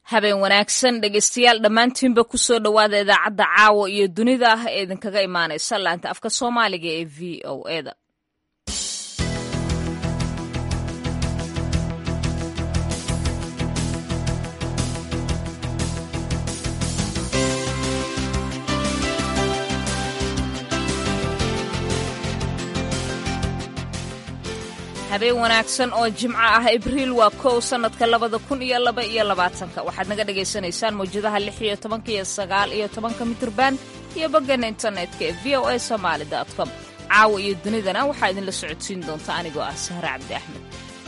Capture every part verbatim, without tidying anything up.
habeen wanaagsan dhegaystayaal dhammaantiinba ku soo dhowaada idaacadda caawa iyo dunida ah ee idinkaga imaanaysa laanta afka soomaaliga ee v o eda habeen wanaagsan oo jimco ah abriil waa kow sanadka labada kun iyo laba iyo labaatanka waxaad naga dhagaysanaysaan mawjadaha lix iyo tobanka iyo sagaal iyo tobanka mitirban iyo bogana internetka ee v o a somaali dot com caawa iyo dunidana waxaa idinla socodsiin doonta anigoo ah sahre cabdi axmed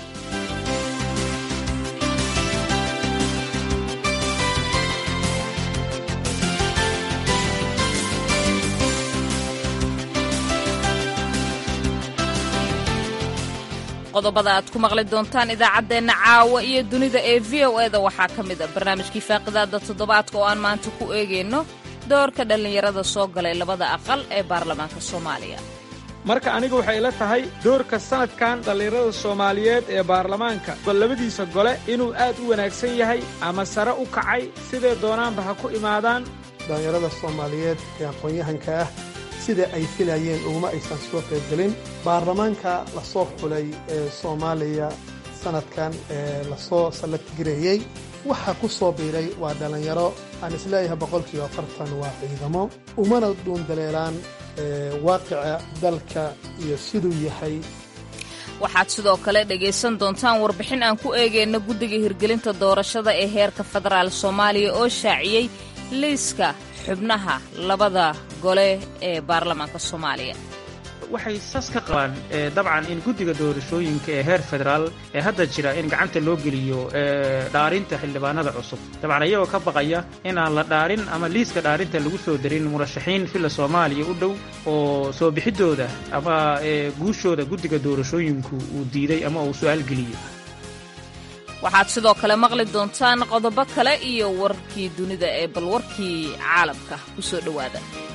qodobada aad ku maqli doontaan idaacaddeenna caawa iyo dunida ee v o eda waxaa ka mid a barnaamijkii faaqidaada toddobaadka oo aan maanta ku eegayno doorka dhallinyarada soo galay labada aqal ee baarlamaanka soomaaliya marka aniga waxay ila tahay doorka sanadkan dhallinyarada soomaaliyeed ee baarlamaanka labadiisa gole inuu aad u wanaagsan yahay ama sare u kacay sidee doonaanba ha ku imaadaan dhallinyarada soomaaliyeed ee aqoon-yahanka ah sida ay filayeen uguma aysan soo qaybgelin baarlamaanka la soo xulay ee soomaaliya sanadkan ee lasoo sallaggareeyey waxaa ku soo biiray waa dhallinyaro aan isleeyahay boqolkiiba afartan waa ciidamo umana dhuundaleelaan waaqica dalka iyo siduu yahay waxaad sidoo kale dhegaysan doontaan warbixin aan ku eegayno guddiga hirgelinta doorashada ee heerka federaal soomaaliya oo shaaciyey liiska xubnaha labada gole ee baarlamaanka soomaaliya waxay saas ka qabaan dabcan in guddiga doorashooyinka ee heer federaal ee hadda jira in gacanta loo geliyo dhaarinta xildhibaanada cusub dabcan iyagoo ka baqaya in aan la dhaarin ama liiska dhaarinta lagu soo darin murashaxiin filla soomaaliya u dhow oo soo bixidooda ama guushooda guddiga doorashooyinku uu diiday ama uu su'aal geliyey waxaad sidoo kale maqli doontaan qodobo kale iyo warkii dunida ee bal warkii caalamka ku soo dhowaada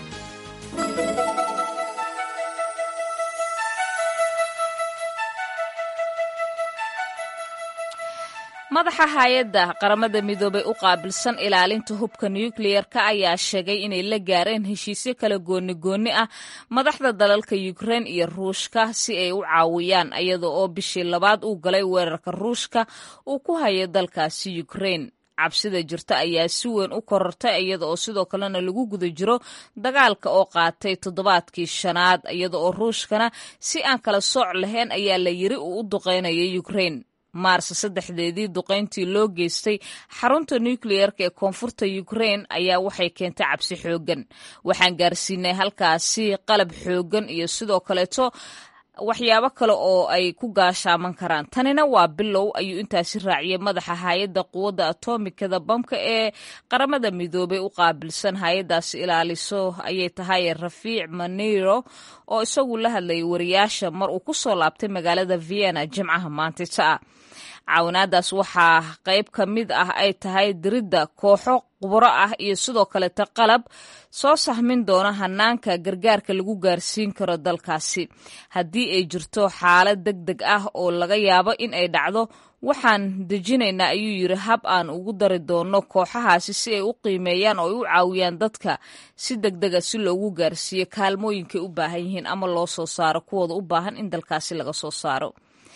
madaxa hay-adda qaramada midoobay u qaabilsan ilaalinta hubka nukliyeerka ayaa sheegay inay la gaareen heshiisyo kala gooni-goonni ah madaxda dalalka yukrain iyo ruushka si ay u caawiyaan iyada oo bishii labaad uu galay weerarka ruushka uu ku hayo dalkaasi yukrain cabsida jirta ayaa si weyn u korortay iyada oo sidoo kalena lagu guda jiro dagaalka oo qaatay toddobaadkii shanaad iyada oo ruushkana si aan kala sooc lahayn ayaa la yiri uu u duqeynaya yukrain maarso saddexdeedii duqayntii loo geystay xarunta nukliyeerka ee koonfurta yukrain ayaa waxay keentay cabsi xooggan waxaan gaarsiinay halkaasi qalab xooggan iyo sidoo kaleeto waxyaabo kale oo ay ku gaashaaman karaan tanina waa bilow ayuu intaasi raaciyay madaxa hay-adda quwadda atomikada bamka ee qaramada midoobay u qaabilsan hay-addaasi ilaaliso ayay tahay rafiic maniro oo isagu la hadlayay wariyaasha mar uu ku soo laabtay magaalada vienna jimcaha maantita ah caawinaadaas waxaa qayb ka mid ah ay tahay diridda kooxo khubro ah iyo sidoo kaleta qalab soo sahmin doona hanaanka gargaarka lagu gaarsiin karo dalkaasi haddii ay jirto xaalad deg deg ah oo laga yaabo in ay dhacdo waxaan dejinaynaa ayuu yidhi hab aan ugu dari doono kooxahaasi si ay u qiimeeyaan oo ay u caawiyaan dadka si deg dega si loogu gaarsiiyo kaalmooyinkay u baahan yihiin ama loo soo saaro kuwooda u baahan in dalkaasi laga soo saaro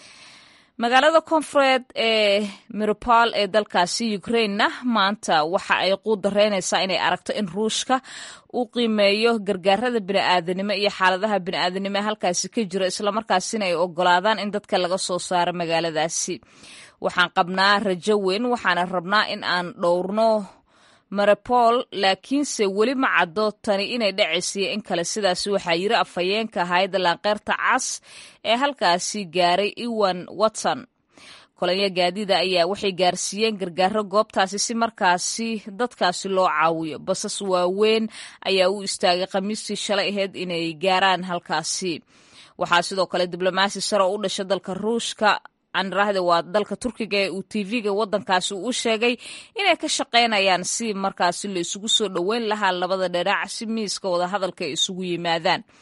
magaalada koonfureed ee miropol ee dalkaasi yukrainna maanta waxa ay quudareynaysaa inay aragto in ruushka uu qiimeeyo gargaarada bini'aadanimo iyo xaaladaha bini'aadanimo ee halkaasi ka jira islamarkaasina ay ogolaadaan in dadka laga soo saaro magaaladaasi waxaan qabnaa rajo weyn waxaana rabnaa in aan dhowrno maripol laakiinse weli ma caddo tani inay dhacaysiyo in kale sidaas waxaa yiri afhayeenka hay'adda laanqeyrta cas ee halkaasi gaaray iwan watson kolonyo gaadida ayaa waxay gaarsiiyeen gargaaro goobtaasi si markaasi dadkaasi loo caawiyo basas waaweyn ayaa u istaagay khamiistii shalay ahayd inay gaaraan halkaasi waxaa sidoo kale diblomaasi sare oo u dhasha dalka ruushka anrahde waa dalka turkiga ee uu tv-ga waddankaasi uu sheegay inay ka shaqaynayaan si markaasi la isugu soo dhoweyn lahaa labada dhinac si miiska wadahadalka ay isugu yimaadaan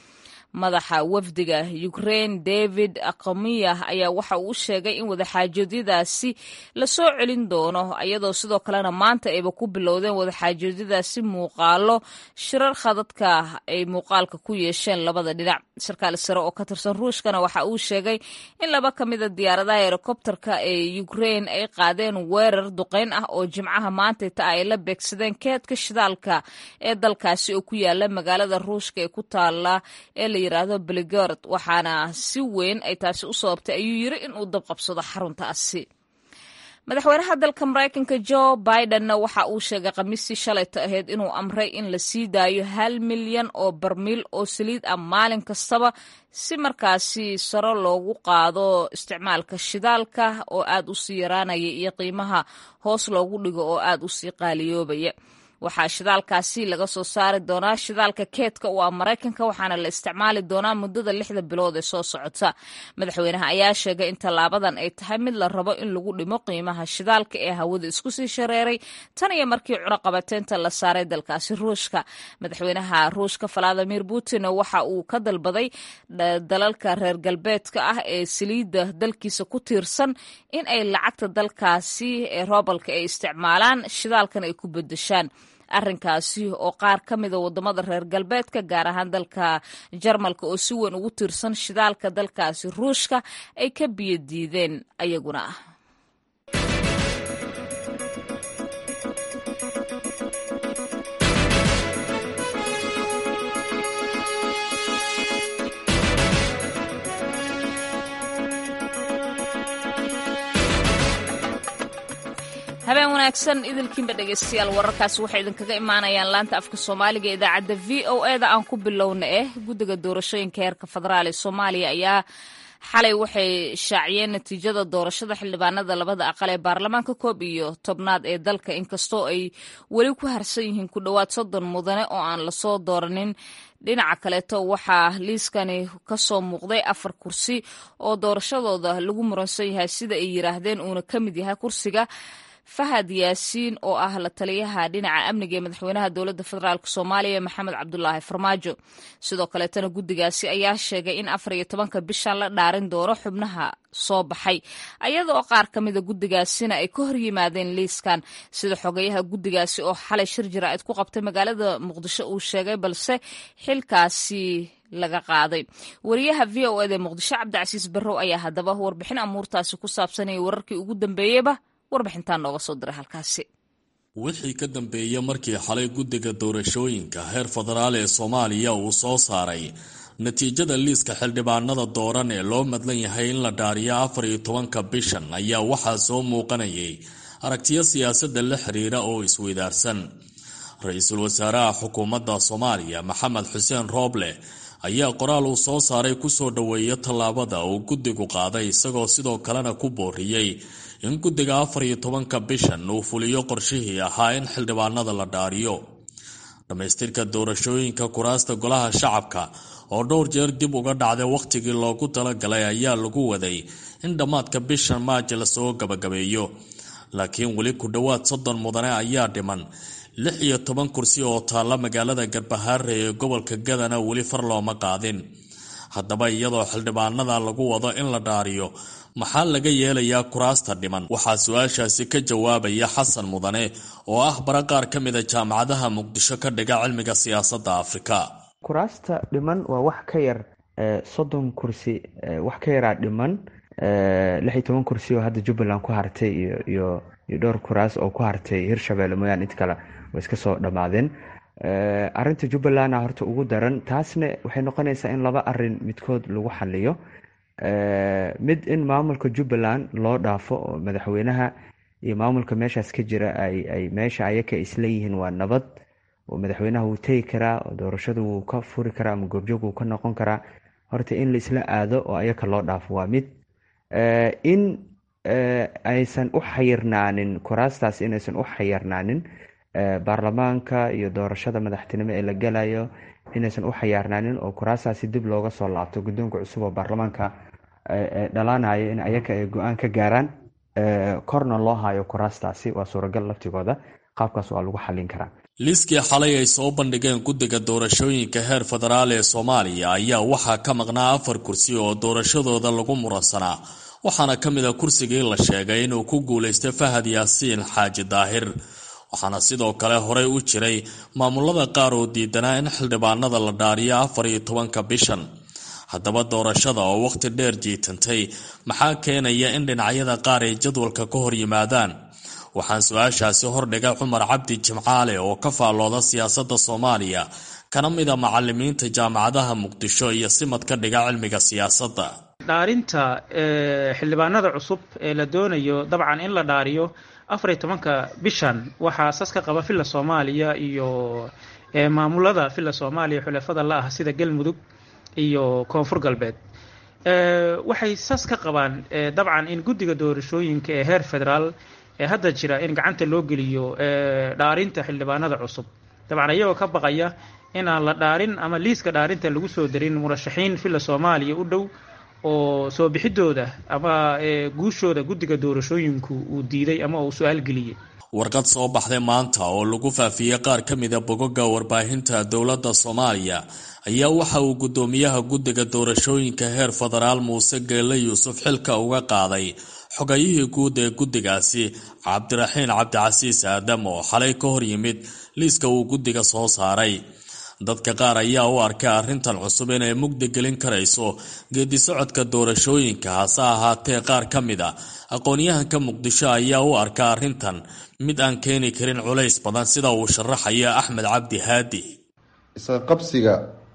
madaxa wafdiga Ukraine David Aqamiya ayaa waxa uu sheegay in wadaxaajoodiyadaasi la soo celin doono iyadoo sidoo kalena maanta ayba ku bilowdeen wadaxaajoodiyadaasi muuqaalo shirar khadadka ay muuqaalka ku yeesheen labada dhinac. sarkaal sare oo ka tirsan Ruushkana waxa uu sheegay in laba ka mid ah diyaaradaha helikobtarka ee Ukraine ay qaadeen weerar duqeyn ah oo Jimcaha maanta ay la beegsadeen keedka shidaalka ee dalkaasi oo ku yaala magaalada Ruushka ee ku taala ee la yiraahdo Belgorod, waxaana si weyn ay taasi u sababtay ayuu yiri in uu dab qabsado xaruntaasi. madaxweynaha dalka Mareykanka Joe Biden waxa uu sheegay Khamiistii shalayta ahayd inuu amray in la sii daayo hal milyan oo barmiil oo saliid ah maalin kastaba si markaasi saro loogu qaado isticmaalka shidaalka oo aad u sii yaraanaya iyo qiimaha hoos loogu dhigo oo aad u sii qaaliyoobaya. waxaa shidaalkaasi laga soo saari doonaa shidaalka keedka u ah Mareykanka waxaana la isticmaali doonaa muddada lixda bilood ee soo socota. madaxweynaha ayaa sheegay in tallaabadan ay tahay mid la rabo in lagu dhimo qiimaha shidaalka ee hawada isku sii shareeray tan iyo markii cunaqabateynta la saaray dalkaasi Ruushka. madaxweynaha Ruushka Vladimir Putin waxa uu ka dalbaday dalalka reer galbeedka ah ee saliidda dalkiisa ku tiirsan in ay lacagta dalkaasi ee roobalka ay isticmaalaan shidaalkan ay ku bedeshaan. arrinkaasi oo qaar ka mida wadamada reer galbeedka gaar ahaan dalka Jarmalka oo si weyn ugu tiirsan shidaalka dalkaasi Ruushka ay ka biyo diideen ayaguna ah. habeen wanaagsan idilkiinba dhegeystayaal wararkaasi waxay idinkaga imaanayaan laanta afka Soomaaliga idaacadda V O A da aan ku bilowna eh guddiga doorashooyinka heerka federaal ee Soomaaliya ayaa xalay waxay shaaciyeen natiijada doorashada xildhibaanada labada aqal ee baarlamaanka koob iyo tobnaad ee dalka inkastoo ay weli ku harsan yihiin ku dhowaad soddon mudane oo aan lasoo dooranin. dhinaca kaleeto waxaa liiskani ka soo muuqday afar kursi oo doorashadooda lagu muransan yahay sida ay yiraahdeen uuna ka mid yahay kursiga Fahad Yaasiin oo ah la taliyaha dhinaca amniga ee madaxweynaha dowladda federaalk Soomaaliya Maxamed Cabdullaahi Farmaajo. sidoo kaleetana guddigaasi ayaa sheegay in afar iyo tobanka bishan la dhaarin doono xubnaha soo baxay ayadoo qaar ka mida guddigaasina ay ka hor yimaadeen liiskan sida xogayaha guddigaasi oo xalay shir jiraa'id ku qabtay magaalada Muqdisho uu sheegay balse xilkaasi laga qaaday. wariyaha V O A ee Muqdisho Cabdicasiis Barrow ayaa haddaba warbixin amuurtaasi ku saabsanayay wararkii ugu dambeeyayba warbixintaan nooga soo diray halkaasi. wixii ka dambeeyay markii xalay guddiga doorashooyinka heer federaal ee Soomaaliya uu soo saaray natiijada liiska xildhibaanada dooran ee loo madlan yahay in la dhaariyo afar iyo tobanka bishan ayaa waxaa soo muuqanayay aragtiyo siyaasadda la xiriira oo isweydaarsan. ra-iisul wasaaraha xukuumadda Soomaaliya Maxamed Xuseen Rooble ayaa qoraal uu soo saaray ku soo dhaweeyay tallaabada uu guddigu qaaday isagoo sidoo kalena ku booriyay in guddiga afar iyo tobanka bishan uu fuliyo qorshihii ahaa in xildhibaanada la dhaariyo. dhamaystirka doorashooyinka kuraasta golaha shacabka oo dhowr jeer dib uga dhacday wakhtigii loogu talagalay ayaa lagu waday in dhammaadka bishan Maaj lasoo gabagabeeyo, laakiin weli ku dhowaad soddon mudane ayaa dhiman. lix iyo toban kursi oo taalla magaalada Garbaharre ee gobolka Gadana weli far looma qaadin. haddaba iyadoo xildhibaanada lagu wado in la dhaariyo maxaa laga yeelayaa kuraasta dhiman? waxaa su-aashaasi ka jawaabaya Xasan Mudane oo ah bara qaar ka mida jaamacadaha Muqdisho ka dhiga cilmiga siyaasadda Afrika. kuraasta dhiman waa wax ka yar soddon kursi, wax ka yaraa dhiman lix iyo toban kursi oo hadda Jubbaland ku hartay iyo iyo dhowr kuraas oo ku hartay Hirshabelle mooyaan inta kale way iska soo dhamaadeen. arinta Jubbaland horta ugu daran, taasna waxay noqonaysaa in laba arin midkood lagu xaliyo. mid in maamulka Jubbaland loo dhaafo oo madaxweynaha iyo maamulka meeshaas ka jira ay ay meesha ayaka isla yihiin waa nabad oo madaxweynaha uu tegi karaa oo doorashada uu ka furi karaa ama goobjoog uu ka noqon karaa. horta in la isla aado oo ayaka loo dhaafo waa mid. in aysan u xayirnaanin kuraastaas, inaysan u xayirnaanin baarlamaanka iyo doorashada madaxtinimo ee la galayo, inaysan u xayaarnaanin oo kuraastaasi dib looga soo laabto guddoonka cusub oo baarlamaanka dhalaanayo in ayaka ay go-aan ka gaaraan, korna loo hayo kuraastaasi waa suuragal laftigooda. qaabkaas waa lagu xallin karaa. liiskii xalay ay soo bandhigeen guddiga doorashooyinka heer federaal ee Soomaaliya ayaa waxaa ka maqnaa afar kursi oo doorashadooda lagu muransanaa waxaana ka mid ah kursigii la sheegay inuu ku guuleystay Fahad Yaasiin Xaaji Daahir waxaana sidoo kale horey u jiray maamulada qaar oo diidanaa in xildhibaanada la dhaariyo afar iyo tobanka bishan haddaba doorashada oo waqti dheer jiitantay maxaa keenaya in dhinacyada qaar ay jadwalka ka hor yimaadaan waxaan su-aashaasi hordhigay Cumar Cabdi Jimcaale oo ka faallooda siyaasadda Soomaaliya kana mid ah macallimiinta jaamacadaha Muqdisho iyo simad ka dhiga cilmiga siyaasadda dhaarinta xildhibaanada cusub ee la doonayo dabcan in la dhaariyo afar iyo tobanka bishan waxaa sas ka qaba filla Soomaaliya iyo maamulada filla Soomaaliya xulafada la ah sida Galmudug iyo Koonfur Galbeed waxay sas ka qabaan dabcan in guddiga doorashooyinka ee heer federaal ee hadda jira in gacanta loo geliyo dhaarinta xildhibaanada cusub dabcan iyagoo ka baqaya in aan la dhaarin ama liiska dhaarinta lagu soo darin murashaxiin filla Soomaaliya u dhow oo soo bixidooda ama guushooda guddiga doorashooyinku uu diiday ama uu su'aal geliyay warqad soo baxday maanta oo lagu faafiyay qaar ka mid ah bogagga warbaahinta dowladda Soomaaliya ayaa waxa uu gudoomiyaha guddiga doorashooyinka heer federaal Muuse Geelle Yuusuf xilka uga qaaday xogayihii guud ee guddigaasi Cabdiraxiin Cabdicasiis Aadam oo xalay ka hor yimid liiska uu guddiga soo saaray dadka qaar ayaa u arkay arrintan cusub inay mugdi gelin karayso geedi socodka doorashooyinka hase ahaatee qaar ka mid ah aqoonyahanka Muqdisho ayaa u arka arrintan mid aan keeni karin culays badan sida uu sharaxaya Axmed Cabdi Haadi isla qabsiga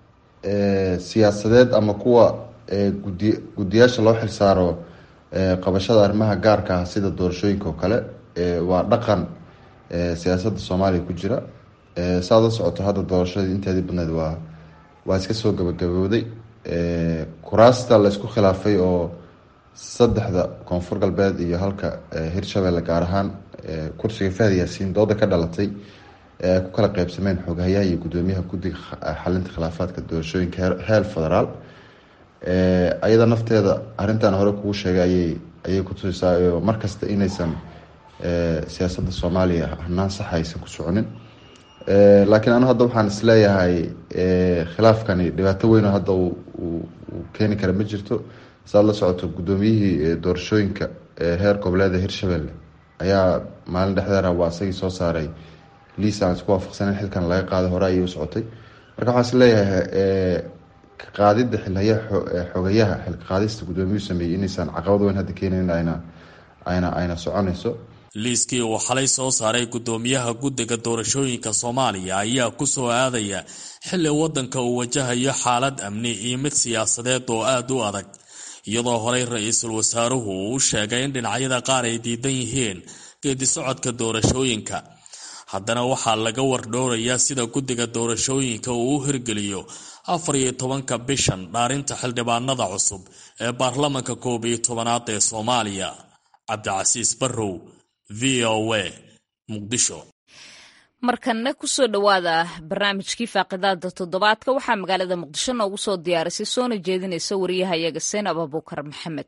siyaasadeed ama kuwa guddiyaasha loo xilsaaro qabashada arrimaha gaarka ah sida doorashooyinka oo kale waa dhaqan siyaasadda Soomaaliya ku jira saada socoto hadda doorashadii inteedii badneed waa waa iska soo gabagabowday kuraasta la isku khilaafay oo saddexda Koonfur Galbeed iyo halka Hirshabelle gaar ahaan kursiga Fahad Yaasiin dooda ka dhalatay ee ku kala qaybsameen xogayaha iyo gudoomiyaha guddiga xalinta khilaafaadka doorashooyinka heer federaal ee ayada nafteeda arrintan hore kugu sheegay ayay ayay ku tusaysaa markasta inaysan siyaasadda Soomaaliya hanaan sax aysan ku soconin laakiin anu hadda waxaan isleeyahay khilaafkani dhibaato weyn oo hadda uu keeni kara ma jirto saad la socoto gudoomiyihii doorashooyinka heer goboleed Hirshabelle ayaa maalin dhexdeeda waa isagii soo saaray liisaan isku waafaqsanen xilkan laga qaaday hore ayay u socotay marka waxaan isleeyahay qaadida xilhaya xogayaha xilka qaadista gudoomiyuhu sameeyay inaysan caqabad weyn hadda keenayn ayna ayna ayna soconayso liiskii uu xalay soo saaray gudoomiyaha guddiga doorashooyinka Soomaaliya ayaa ku soo aadaya xilli wadanka uu wajahayo xaalad amni iyo mid siyaasadeed oo aad u adag iyadoo horey ra'iisul wasaaruhu uu sheegay in dhinacyada qaar ay diidan yihiin geedi socodka doorashooyinka haddana waxaa laga wardhowrayaa sida guddiga doorashooyinka uu u hirgeliyo afar iyo tobanka bishan dhaarinta xildhibaanada cusub ee baarlamaanka koob iyo tobanaad ee Soomaaliya Cabdicasiis Barrow V O A Muqdisho markanna ku soo dhawaada barnaamijkii faaqidaada toddobaadka waxaa magaalada Muqdisho noogu soo diyaarisay soona jeedinaysa wariyahayaga Seen Abubakar Maxamed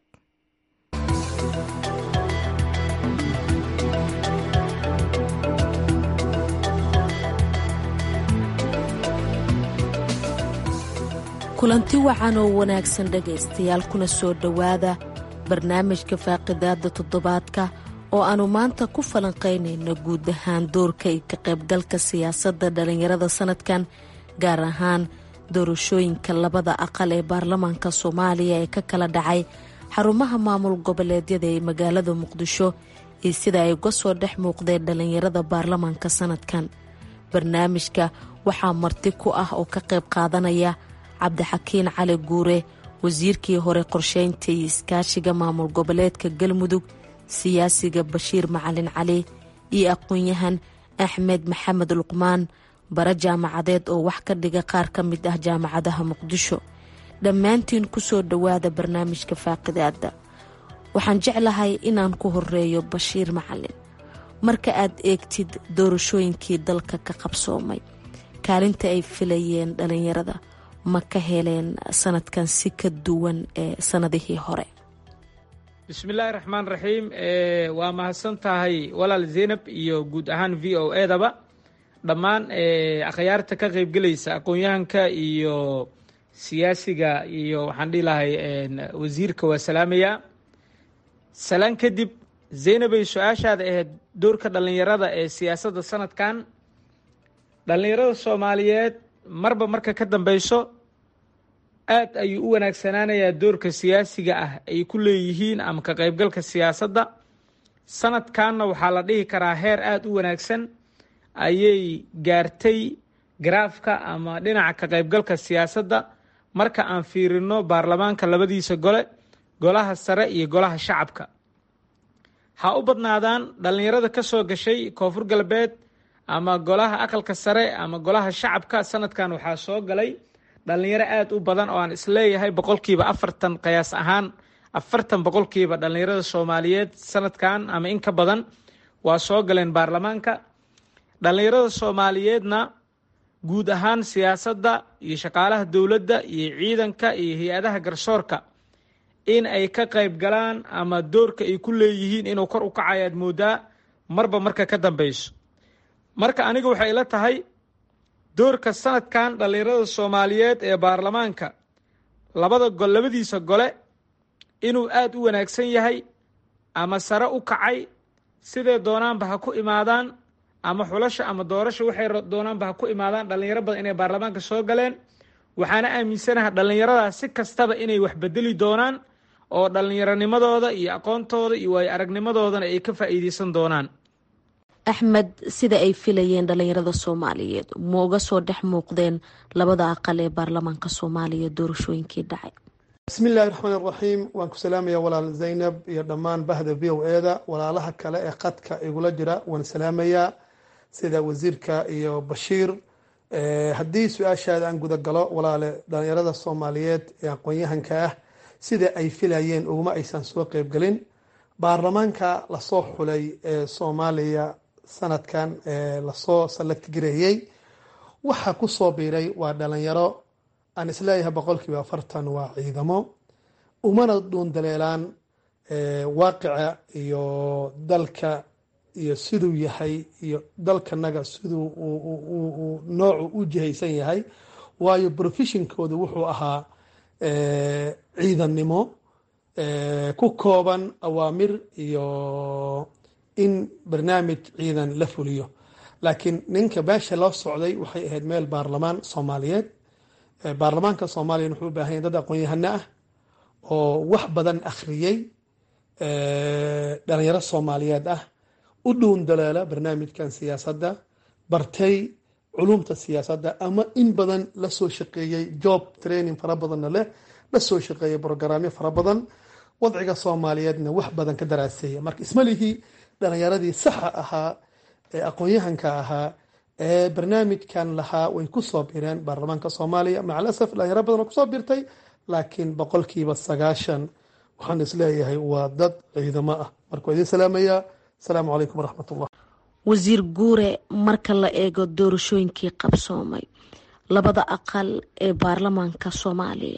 kulanti wacan oo wanaagsan dhagaystayaal kuna soo dhowaada barnaamijka faaqidaada toddobaadka oo aanu maanta ku falanqaynayno guud ahaan doorka iyo ka qaybgalka siyaasadda dhallinyarada sanadkan gaar ahaan doorashooyinka labada aqal ee baarlamaanka Soomaaliya ee ka kala dhacay xarumaha maamul goboleedyada ee magaalada Muqdisho iyo sida ay uga soo dhex muuqdeen dhallinyarada baarlamaanka sanadkan barnaamijka waxaa marti ku ah oo ka qayb qaadanaya Cabdixakiin Cali Guure wasiirkii hore qorsheynta iyo iskaashiga maamul goboleedka Galmudug siyaasiga Bashiir Macalin Cali iyo aqoon-yahan Axmed Maxamed Luqmaan bara jaamacadeed oo wax ka dhiga qaar ka mid ah jaamacadaha Muqdisho dhammaantiin ku soo dhawaada barnaamijka faaqidaada waxaan jeclahay inaan ku horeeyo Bashiir Macalin marka aad eegtid doorashooyinkii dalka ka qabsoomay kaalinta ay filayeen dhalinyarada ma ka heleen sanadkan si ka duwan ee sanadihii hore bismillaahi raxmaan raxiim waa mahadsan tahay walaal Zeynab iyo guud ahaan V O A daba dhammaan akhyaarta ka qaybgelaysa aqoon-yahanka iyo siyaasiga iyo waxaan dhihi lahay wasiirka waa salaamayaa. salaan kadib, zaynabay su-aashaada ahayd doorka dhallinyarada ee siyaasadda sanadkan. dhallinyarada soomaaliyeed marba marka ka dambeyso aad ayuu u wanaagsanaanayaa doorka siyaasiga ah ay ku leeyihiin ama ka qaybgalka siyaasadda. sanadkanna waxaa la dhihi karaa heer aada u wanaagsan ayay gaartay garaafka ama dhinaca ka qaybgalka siyaasadda marka aan fiirino baarlamaanka labadiisa gole, golaha sare iyo golaha shacabka. ha u badnaadaan dhallinyarada ka soo gashay koonfur galbeed ama golaha aqalka sare ama golaha shacabka. sanadkan waxaa soo galay dhallinyaro aada u badan oo aan isleeyahay boqolkiiba afartan qiyaas ahaan afartan boqolkiiba dhallinyarada soomaaliyeed sanadkan ama in ka badan waa soo galeen baarlamaanka. dhallinyarada soomaaliyeedna guud ahaan siyaasadda iyo shaqaalaha dowladda iyo ciidanka iyo hay-adaha garsoorka in ay ka qayb galaan ama doorka ay ku leeyihiin inuu kor u kacayo aad moodaa marba marka ka dambeyso. marka aniga waxay ila tahay doorka sanadkan dhallinyarada soomaaliyeed ee baarlamaanka labada gol labadiisa gole inuu aada u wanaagsan yahay ama sare u kacay, sidee doonaanba ha ku imaadaan ama xulasha ama doorasha waxay doonaanba ha ku imaadaan. dhallinyaro badan inay baarlamaanka soo galeen, waxaana aaminsanaha dhallinyaradaas si kastaba inay wax bedeli doonaan oo dhallinyaronimadooda iyo aqoontooda iyo waayo aragnimadoodana ay ka faa'iideysan doonaan. axmed, sida ay filayeen dhallinyarada soomaaliyeed ma uga soo dhex muuqdeen labada aqal ee baarlamaanka soomaaliya doorashooyinkii dhacay? bismi illaahi raxmaan iraxiim. waan ku salaamaya walaal zaynab iyo dhammaan bahda v o eda. walaalaha kale ee qadka igula jira waan salaamayaa, sida wasiirka iyo bashiir. haddii su-aashaada aan guda galo walaale, dhallinyarada soomaaliyeed ee aqoon-yahanka ah sida ay filayeen uguma aysan soo qeybgelin baarlamaanka lasoo xulay ee soomaaliya sanadkan ee lasoo salagtigareeyey. waxaa ku soo biiray waa dhalinyaro aan isleeyahay boqolkiiba afartan waa ciidamo, umana dhuundaleelaan waaqica iyo dalka iyo siduu yahay iyo dalkanaga siduu noocu u jihaysan yahay. waayo professionkooda wuxuu ahaa ciidannimo ku kooban awaamir iyo in barnaamij ciidan la fuliyo. laakiin ninka beesha loo socday waxay ahayd meel baarlamaan soomaaliyeed. baarlamaanka soomaaliya wuxuu u baahan yahay dad aqoon-yahano ah oo wax badan akhriyey, dhalinyaro soomaaliyeed ah, u dhuun daleela barnaamijkan siyaasadda, bartay culumta siyaasadda, ama in badan lasoo shaqeeyey job training fara badanna leh, lasoo shaqeeyey brogaraamyo fara badan, wadciga soomaaliyeedna wax badan ka daraaseeya. marka ismalihii dhalinyaradii saxa ahaa ee aqoon-yahanka ahaa ee barnaamijkan lahaa way ku soo bireen baarlamaanka soomaaliya. macalasaf dhalinyaro badan oo kusoo birtay, laakiin boqolkiiba sagaashan waxaan isleeyahay waa dad ciidamo ah. marka waa idin salaamayaa. asalaamu calaykum waraxmatullah. wasiir guure, marka la eego doorashooyinkii qabsoomay labada aqal ee baarlamaanka soomaaliya,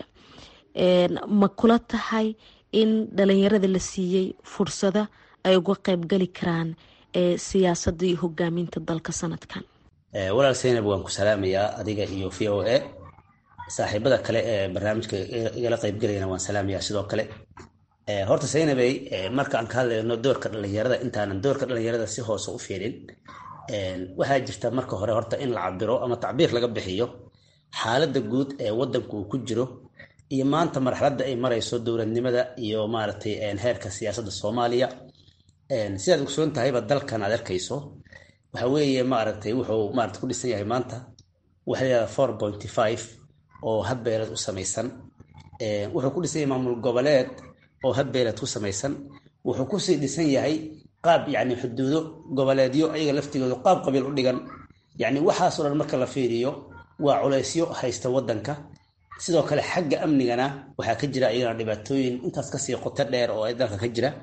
ma kula tahay in dhalinyarada la siiyey fursada ay uga qeybgali karaan ee siyaasadda iyo hogaaminta dalka sanadkan? walaal Zaynab, waan ku salaamayaa adiga iyo v o a. saaxiibada kale ee barnaamijka igala qeybgalayana waan salaamayaa sidoo kale. horta Zaynabay, marka aan ka hadlayno doorka dhalinyarada, intaanan doorka dhalinyarada si hoose u fiirin, waxaa jirta marka hore horta in la cabiro ama tacbiir laga bixiyo xaaladda guud ee wadanku uu ku jiro iyo maanta marxaladda ay marayso dowladnimada iyo maaragtay heerka siyaasadda Soomaaliya. sidaad ogsoon tahayba dalkan aad arkayso waxa weeye maaragtay wuxuu maaragtay ku dhisan yahay maanta waxa la yiraahdaa four point five oo hadbeelad u samaysan. wuxuu ku dhisan yahay maamul goboleed oo hadbeelad ku samaysan. wuxuu ku sii dhisan yahay qaab yacni xuduudo goboleedyo ayaga laftigooda qaab qabiil u dhigan. yacni waxaasoo dhan marka la fiiriyo waa culaysyo haysta wadanka. sidoo kale xagga amnigana waxaa ka jira iyagana dhibaatooyin intaas kasii qoto dheer oo ay dalka ka jira,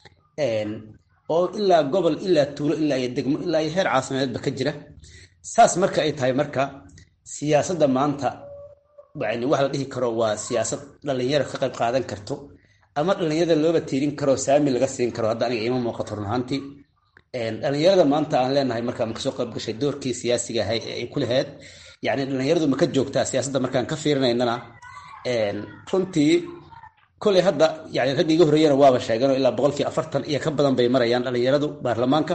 oo ilaa gobol ilaa tuulo ilaa iyo degmo ilaa iyo heer caasimadeedba ka jira. saas marka ay tahay, marka siyaasadda maanta yani wax la dhihi karo waa siyaasad dhalinyaro ka qayb qaadan karto ama dhalinyarada looba tiirin karo saami laga siin karo. hadda aniga ima muuqato run ahaantii dhalinyarada maanta aan leenahay markaa ma kasoo qayb gashay doorkii siyaasiga ahay ee ay ku lahayd yani dhalinyaradu ma ka joogtaa siyaasadda markaan ka fiirinaynana runtii koley hadda yani ragga iga horreeyana waaba sheeganoo ilaa boqolkii afartan iyo ka badan bay marayaan dhalinyaradu baarlamaanka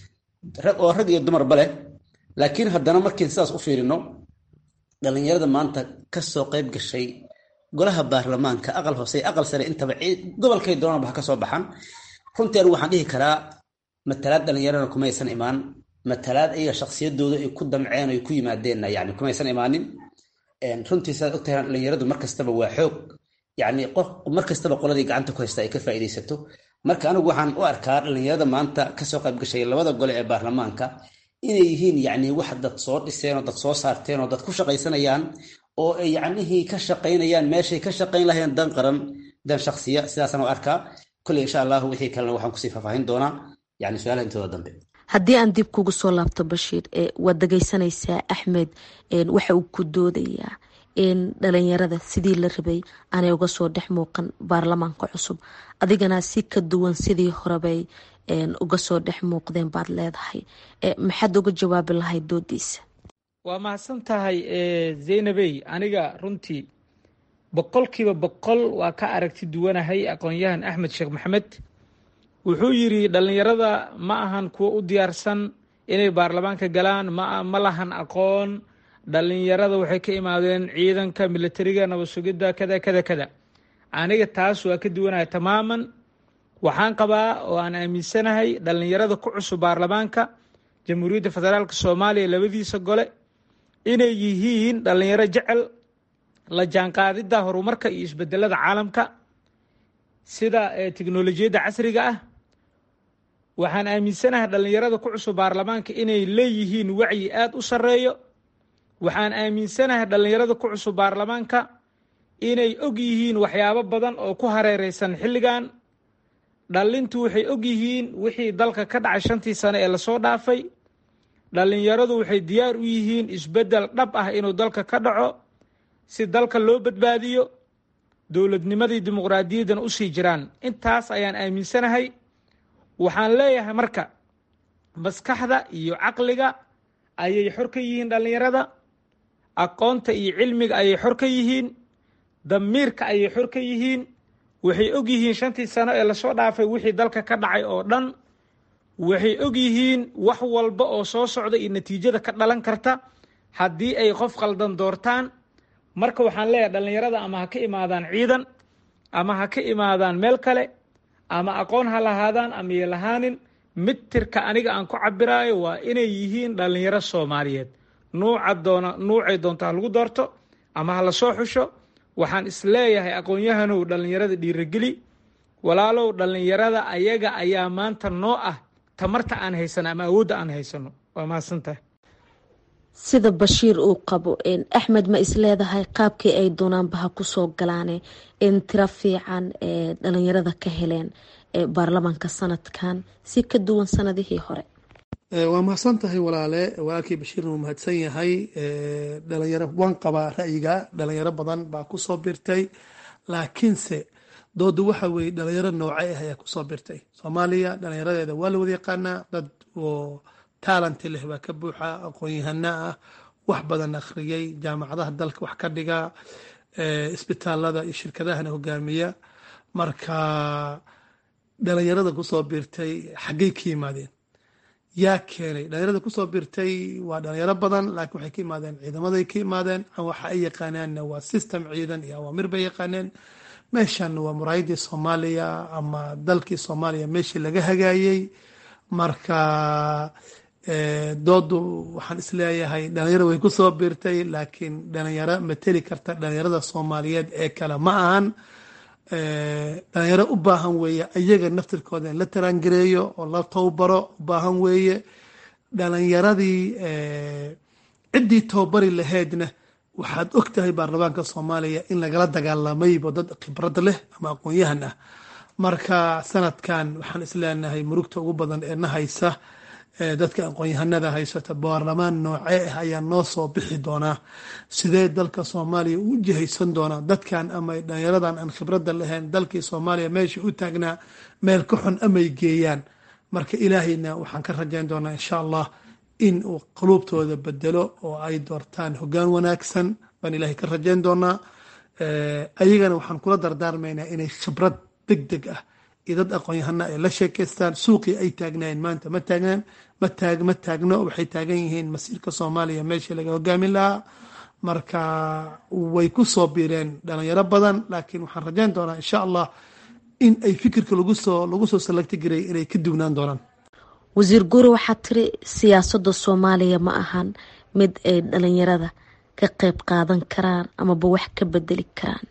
oo rag iyo dumarba leh laakiin haddana markiin sidaas u fiirino dhalinyarada maanta kasoo qayb gashay golaha baarlamaanka aqal hoose aqal sare intaba gobolkay doonaba ha kasoo baxan runtii anigu waxaan dhihi karaa matalaad dhalinyarana kumaysan imaan matalaad ayaga shaksiyadooda ay ku damceen ay ku yimaadeenna yani kumaysan imaanin runtii sidaad ogtahay dhalinyaradu markastaba waa xoog yani qof markastaba qoladii gacanta ku haysta ay ka faa'iidaysato marka anigu waxaan u arkaa dhalinyarada maanta kasoo qayb gashay labada gole ee baarlamaanka inay yihiin yani wax dad soo dhiseen oo dad soo saarteen oo dad ku shaqaysanayaan oo ay yacnihii ka shaqaynayaan meeshay ka shaqayn lahayeen dan qaran dan shaksiya sidaasaan u arkaa kolley insha allahu wixii kalena waxaan kusii faahfaahin doonaa yani su-aalaha intooda dambe haddii aan dib kugu soo laabto bashiir waad dhegaysanaysaa axmed waxa uu ku doodayaa in dhalinyarada sidii la rabay aanay uga soo dhex muuqan baarlamaanka cusub adigana si ka duwan sidii horebay uga soo dhex muuqdeen baad leedahay maxaad uga jawaabi lahayd doodiisa waa mahadsan tahay zaynabey aniga runtii boqolkiiba boqol waa ka aragti duwanahay aqoon-yahan axmed sheekh maxamed wuxuu yidhi dhalinyarada ma ahan kuwo u diyaarsan inay baarlamaanka galaan ma ma lahan aqoon dhalinyarada waxay ka imaadeen ciidanka militariga nabad sugidda kada kada kada aniga taas waa ka duwanahay tamaaman waxaan qabaa oo aan aaminsanahay dhalinyarada ku cusub baarlamaanka jamhuuriyadda federaalka soomaaliya labadiisa gole inay yihiin dhalinyaro jecel la jaanqaadidda horumarka iyo isbedelada caalamka sida teknolojiyadda casriga ah waxaan aaminsanahay dhalinyarada ku cusub baarlamaanka inay leeyihiin wacyi aada u sarreeyo waxaan aaminsanahay dhalinyarada ku cusub baarlamaanka inay og yihiin waxyaabo badan oo ku hareereysan xilligan dhalintu waxay og yihiin wixii dalka ka dhacay shantii sano ee lasoo dhaafay dhalinyaradu waxay diyaar u yihiin isbeddel dhab ah inuu dalka ka dhaco si dalka loo badbaadiyo dowladnimadii dimuqraadiyaddana usii jiraan intaas ayaan aaminsanahay waxaan leeyahay marka maskaxda iyo caqliga ayay xor ka yihiin dhalinyarada aqoonta iyo cilmiga ayay xor ka yihiin damiirka ayay xor ka yihiin waxay og yihiin shantii sano ee lasoo dhaafay wixii dalka ka dhacay oo dhan waxay og yihiin wax walba oo soo socda iyo natiijada ka dhalan karta haddii ay qof qaldan doortaan marka waxaan leeyahay dhalinyarada ama ha ka imaadaan ciidan ama ha ka imaadaan meel kale ama aqoon ha lahaadaan ama ya lahaanin mitirka aniga aan ku cabiraayo waa inay yihiin dhalinyaro soomaaliyeed nuuca doona nuucay doonta ha lagu doorto ama ha lasoo xusho waxaan isleeyahay aqoon-yahanow dhalinyarada dhiirageli walaalow dhalinyarada ayaga ayaa maanta noo ah tamarta aan haysano ama awoodda aan haysano waa mahadsantahay sida bashiir uu qabo axmed ma isleedahay qaabkii ay doonaanba ha kusoo galaane in tiro fiican ee dhalinyarada ka heleen baarlamaanka sanadkan si ka duwan sanadihii hore waa mahadsan tahay walaale walaalkii bashiirna wuu mahadsan yahay dhalinyaro waan qabaa ra'yiga dhalinyaro badan baa kusoo birtay laakiinse doodu waxa weeye dhalinyaro noocay ah ayaa kusoo birtay soomaaliya dhalinyaradeeda waa la wada yaqaanaa dad oo taalenti leh baa ka buuxa aqoon-yahana ah wax badan akhriyay jaamacadaha dalka wax ka dhiga isbitaalada iyo shirkadahana hogaamiya marka dhalinyarada kusoo birtay xaggay ka yimaadeen yaa keenay dhalinyarada kusoo birtay waa dhalinyaro badan laakiin waxay ka yimaadeen ciidamaday ka yimaadeen waxa ay yaqaanaanna waa system ciidan iyo awaamir bay yaqaaneen meeshanna waa muraayadii soomaaliya ama dalkii soomaaliya meeshii laga hagaayey marka doodu waxaan isleeyahay dhalinyaro way kusoo birtay laakiin dhalinyaro mateli karta dhalinyarada soomaaliyeed ee kale ma ahan dhalinyaro u baahan weeye ayaga naftirkooda in la taraangareeyo oo la towbaro u baahan weeye dhalinyaradii ciddii towbari laheydna waxaad og tahay baarlamaanka soomaaliya in lagala dagaalamaybo dad khibrad leh ama aqoon-yahan ah marka sanadkan waxaan isleenahay murugta ugu badan ee na haysa dadka aqoon-yahanada haysata baarlamaan noocee ah ayaa noo soo bixi doonaa sidee dalka soomaaliya u jihaysan doonaa dadkan ama dhalinyaradan aan khibradda lahayn dalkii soomaaliya meeshii u taagnaa meel ka xun amay geeyaan marka ilaahayna waxaan ka rajayn doonaa insha allah in uu quluubtooda bedelo oo ay doortaan hoggaan wanaagsan baan ilaahay ka rajayn doonaa. ayagana waxaan kula dardaarmaynaa inay khibrad deg deg ah iyo dad aqoon-yahana ay la sheekaystaan. suuqii ay taagnaayeen maanta ma taagnaan ma taag ma taagno waxay taagan yihiin masiirka soomaaliya meeshii laga hogaamin lahaa. marka way ku soo biireen dhalinyaro badan, laakiin waxaan rajayn doonaa insha allah in ay fikirka lagu soo lagu soo salagti garay inay ka duwnaan doonaan. wasiir guure waxaad tiri siyaasadda soomaaliya ma ahan mid ay dhalinyarada ka qayb qaadan karaan amaba wax ka bedeli karaan,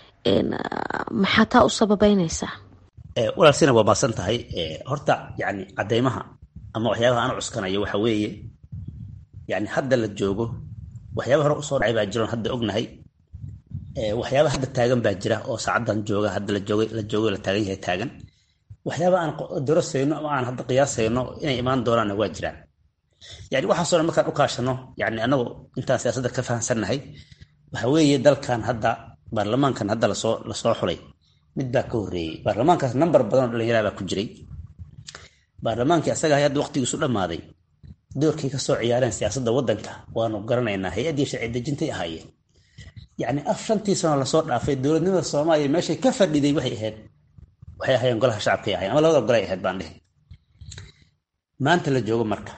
maxaa taa u sababeynaysaa? walaalsina waa maasan tahay. horta yani cadeymaha ama waxyaabaha aan cuskanayo waxa weeye yani hadda la joogo waxyaaba hore usoo dhacay baa jiroon hadda ognahay. waxyaaba hadda taagan baa jira oo saacadan jooga hadda la joogay la joogo la taagan yahay taagan. waxyaaba aan dorasayno ama aan hadda qiyaasayno inay imaan doonaanna waa jiraan. yani waxaasoo dhan markaan u kaashano yani anagu intaan siyaasadda ka fahansannahay waxa weeye dalkan hadda baarlamaankan hadda lasoo lasoo xulay mid baa ka horreeyey. baarlamaankaas nambar badan oo dhalinyarada baa ku jiray. baarlamaankii asaga hay hadda waqtigiisu dhammaaday doorkii ka soo ciyaareen siyaasadda waddanka waanu garanaynaa. hay-addii sharci dejintay ahaayeen. yani af shantii sano lasoo dhaafay dowladnimada soomaaliya meeshay ka fadhiday waxay ahayd waxay ahaayeen golaha shacabkay ahayen ama labada golay ahayd baan dhihi. maanta la joogo marka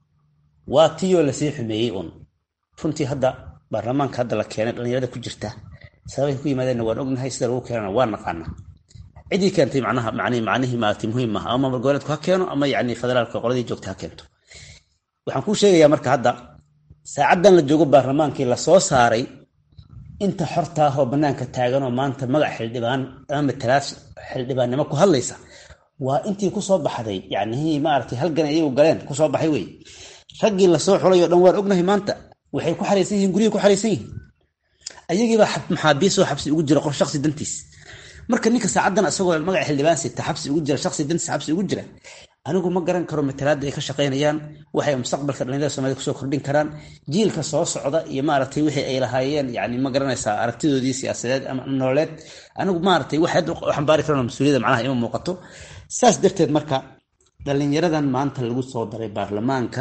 waa tiyoo lasii xumeeyey un. runtii hadda baarlamaanka hadda la keenay dhalinyarada ku jirta sababay ku yimaadeenna waan ognahay, sida lagu keenana waan naqaanaa. cidii keentay macnaha macnihii macnihii maaragtay muhiim maaha ama maamul goboleedku ha keeno ama yacni federaalka qoladii joogta ha keento. waxaan kuu sheegayaa marka hadda saacaddan la joogo baarlamaankii lasoo saaray inta xorta ah oo bannaanka taagan oo maanta magac xildhibaan ama matalaad xildhibaannimo ku hadlaysa waa intii kusoo baxday yacnihii maaragtay halgan iyagu galeen kusoo baxay wey. raggii lasoo xulay oo dhan waan ognahay maanta waxay ku xaraysan yihiin gurihii ku xaraysan yihiin. ayagiibaa maxaabiis oo xabsi ugu jira qof shaksi dantiis. marka ninka saacaddan isagoo magac xildhibaan sita xabsi ugu jira shaksi dantiis xabsi ugu jira anigu ma garan karo matalaadda ay ka shaqaynayaan waxay mustaqbalka dhalinyarada Soomaaliya kusoo kordhin karaan jiilka soo socda iyo maaragtay wixii ay lahaayeen yani ma garanaysaa aragtidoodii siyaasadeed ama nololeed. anigu maaragtay wax waxaan baari karno mas-uuliyadda macnaha ima muuqato. saas darteed marka dhalinyaradan maanta lagu soo daray baarlamaanka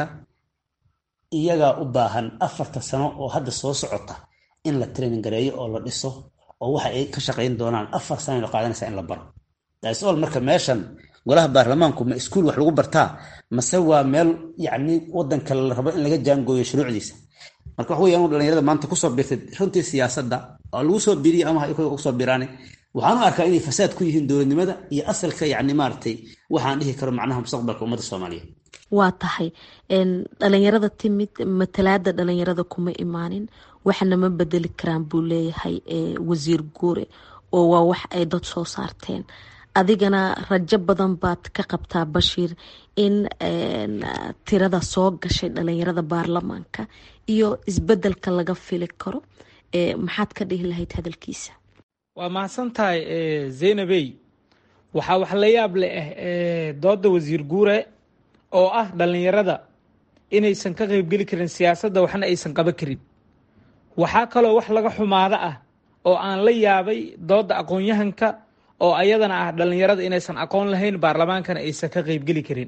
iyagaa u baahan afarta sano oo hadda soo socota in la training gareeyo oo la dhiso oo waxa ay ka shaqayn doonaan afar sano la qaadanaysa in la baro. taas oo marka meeshan golaha baarlamaanku ma iskuul wax lagu bartaa mase waa meel yacni waddanka la rabo in laga jaangooyo shuruucdiisa. marka wax weeyaan dhalinyarada maanta kusoo biirtay runtii siyaasadda oo lagu soo biiriyay ama ay kusoo biiraane waxaan u arkaa inay fasaad ku yihiin dowladnimada iyo asalka yacni maaragtay waxaan dhihi karo macnaha mustaqbalka ummadda Soomaaliyeed. waa tahay dhalinyarada timid matalaada dhalinyarada kuma imaanin waxna ma bedeli karaan buu leeyahay wasiir Guure oo waa wax ay dad soo saarteen. adigana rajo badan baad ka qabtaa Bashiir in tirada soo gashay dhalinyarada baarlamaanka iyo isbedelka laga fili karo. maxaad ka dhihi lahayd hadalkiisa? waa mahadsan tahay Zainabey. waxaa wax la yaab leh dooda wasiir Guure oo ah dhalinyarada inaysan ka qaybgeli karin siyaasadda waxna aysan qaban karin. waxaa kaloo wax laga xumaada ah oo aan la yaabay dooda aqoon-yahanka oo ayadana ah dhalinyarada inaysan aqoon lahayn baarlamaankana aysan ka qaybgeli karin.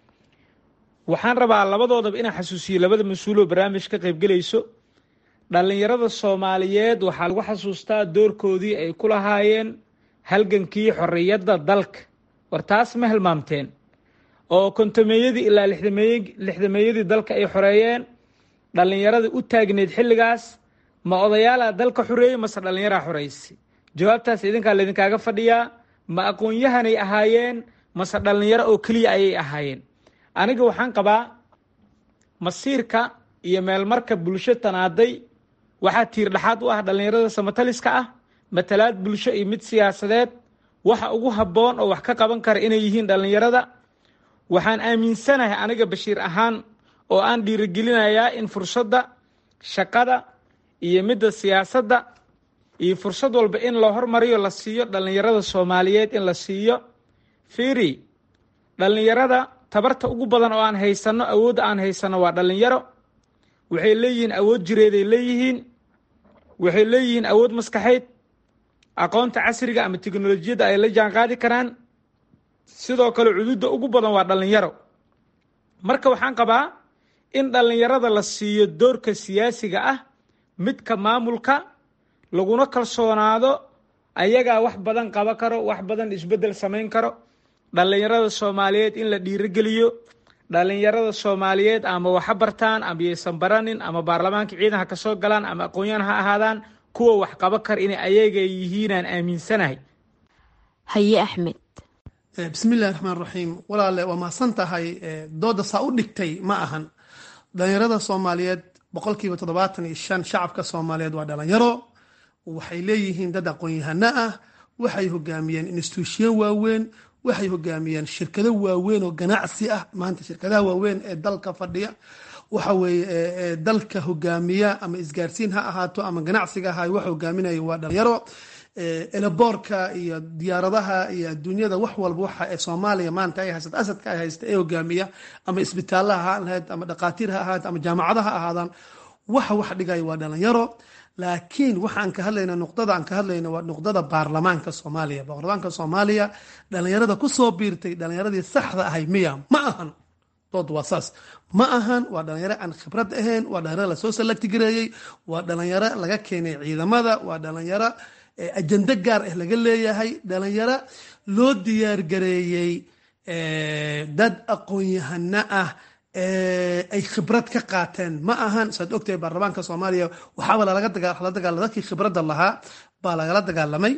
waxaan rabaa labadoodaba inaan xasuusiyo labada mas-uuloo barnaamij ka qaybgelayso. dhalinyarada Soomaaliyeed waxaa lagu xasuustaa doorkoodii ay ku lahaayeen halgankii xorriyadda dalka. war taas ma hilmaamteen oo kontomeeyadii ilaa lixdameeyadii dalka ay xoreeyeen dhalinyarada u taagneed xilligaas ma odayaalaa dalka xoreeyey mase dhalinyaraa xoreysay? jawaabtaas idinkaa laydinkaaga fadhiyaa. ma aqoon-yahanay ahaayeen mase dhalinyaro oo keliya ayay ahaayeen? aniga waxaan qabaa masiirka iyo meelmarka bulsho tanaaday waxaa tiir dhexaad u ah dhalinyarada samataliska ah. matalaad bulsho iyo mid siyaasadeed waxa ugu habboon oo wax ka qaban kara inay yihiin dhalinyarada. waxaan aaminsanahay aniga Bashiir ahaan oo aan dhiirigelinayaa in fursadda shaqada iyo midda siyaasadda iyo fursad walba in la hormariyo la siiyo dhalinyarada Soomaaliyeed in la siiyo. fiiri dhalinyarada tabarta ugu badan oo aan haysano awoodda aan haysano waa dhalinyaro. waxay leeyihiin awood jireeday leeyihiin waxay leeyihiin awood maskaxeed aqoonta casriga ama tiknolojiyadda ay la jaan qaadi karaan. sidoo kale cududa ugu badan waa dhalinyaro. marka waxaan qabaa in dhalinyarada la siiyo doorka siyaasiga ah, midka maamulka, laguna kalsoonaado, ayagaa wax badan qaba karo, wax badan isbedel samayn karo. dhalinyarada Soomaaliyeed in la dhiirigeliyo, dhalinyarada Soomaaliyeed ama waxa bartaan ama aysan baranin, ama baarlamaanka ciidan ha ka soo galaan ama aqoonyahan ha ahaadaan, kuwa wax qaba kar inay ayaga yihiin aan aaminsanahay. haye Axmed. bismillahi raxmaan raxiim. walaale waa mahadsan tahay. dooda saa u dhigtay ma ahan. dhalinyarada Soomaaliyeed boqolkiiba toddobaatan iyo shan shacabka Soomaaliyeed waa dhalinyaro. waxay leeyihiin dad aqoon-yahano ah, waxay hogaamiyeen instituushiyo waaweyn, waxay hogaamiyeen shirkado waaweyn oo ganacsi ah. maanta shirkadaha waaweyn ee dalka fadhiya waxa weeye dalka hogaamiya, ama isgaarsiin ha ahaato ama ganacsiga ha wax hogaaminaya waa dhalinyaro. elaboorka iyo diyaaradaha iyo adduunyada wax walba waxa ee Soomaaliya maanta ay haysato asadka ay haysta ee hogaamiya, ama isbitaalaha ha lahayd, ama dhaqaatiir ha ahaad, ama jaamacadaha ha ahaadaan, waxa wax dhigaya waa dhalinyaro. laakiin waxaan ka hadlayna nuqdada aan ka hadlayna waa nuqdada baarlamaanka Soomaaliya. baarlamaanka Soomaaliya dhalinyarada ku soo biirtay dhalinyaradii saxda ahay miya? ma ahan. dood waa saas. ma ahan. waa dhalinyaro aan khibrad ahayn, waa dhalinyaro lasoo salagti gareeyey, waa dhalinyaro laga keenay ciidamada, waa dhalinyaro ajando gaar ah laga leeyahay, dhalinyaro loo diyaargareeyey dad aqoon-yahano ah ay khibrad ka qaateen. ma ahan. saad ogtahay baarlamaanka Soomaaliya waxaaba lalaga dagaalama dadkii khibradda lahaa baa lagala dagaalamay.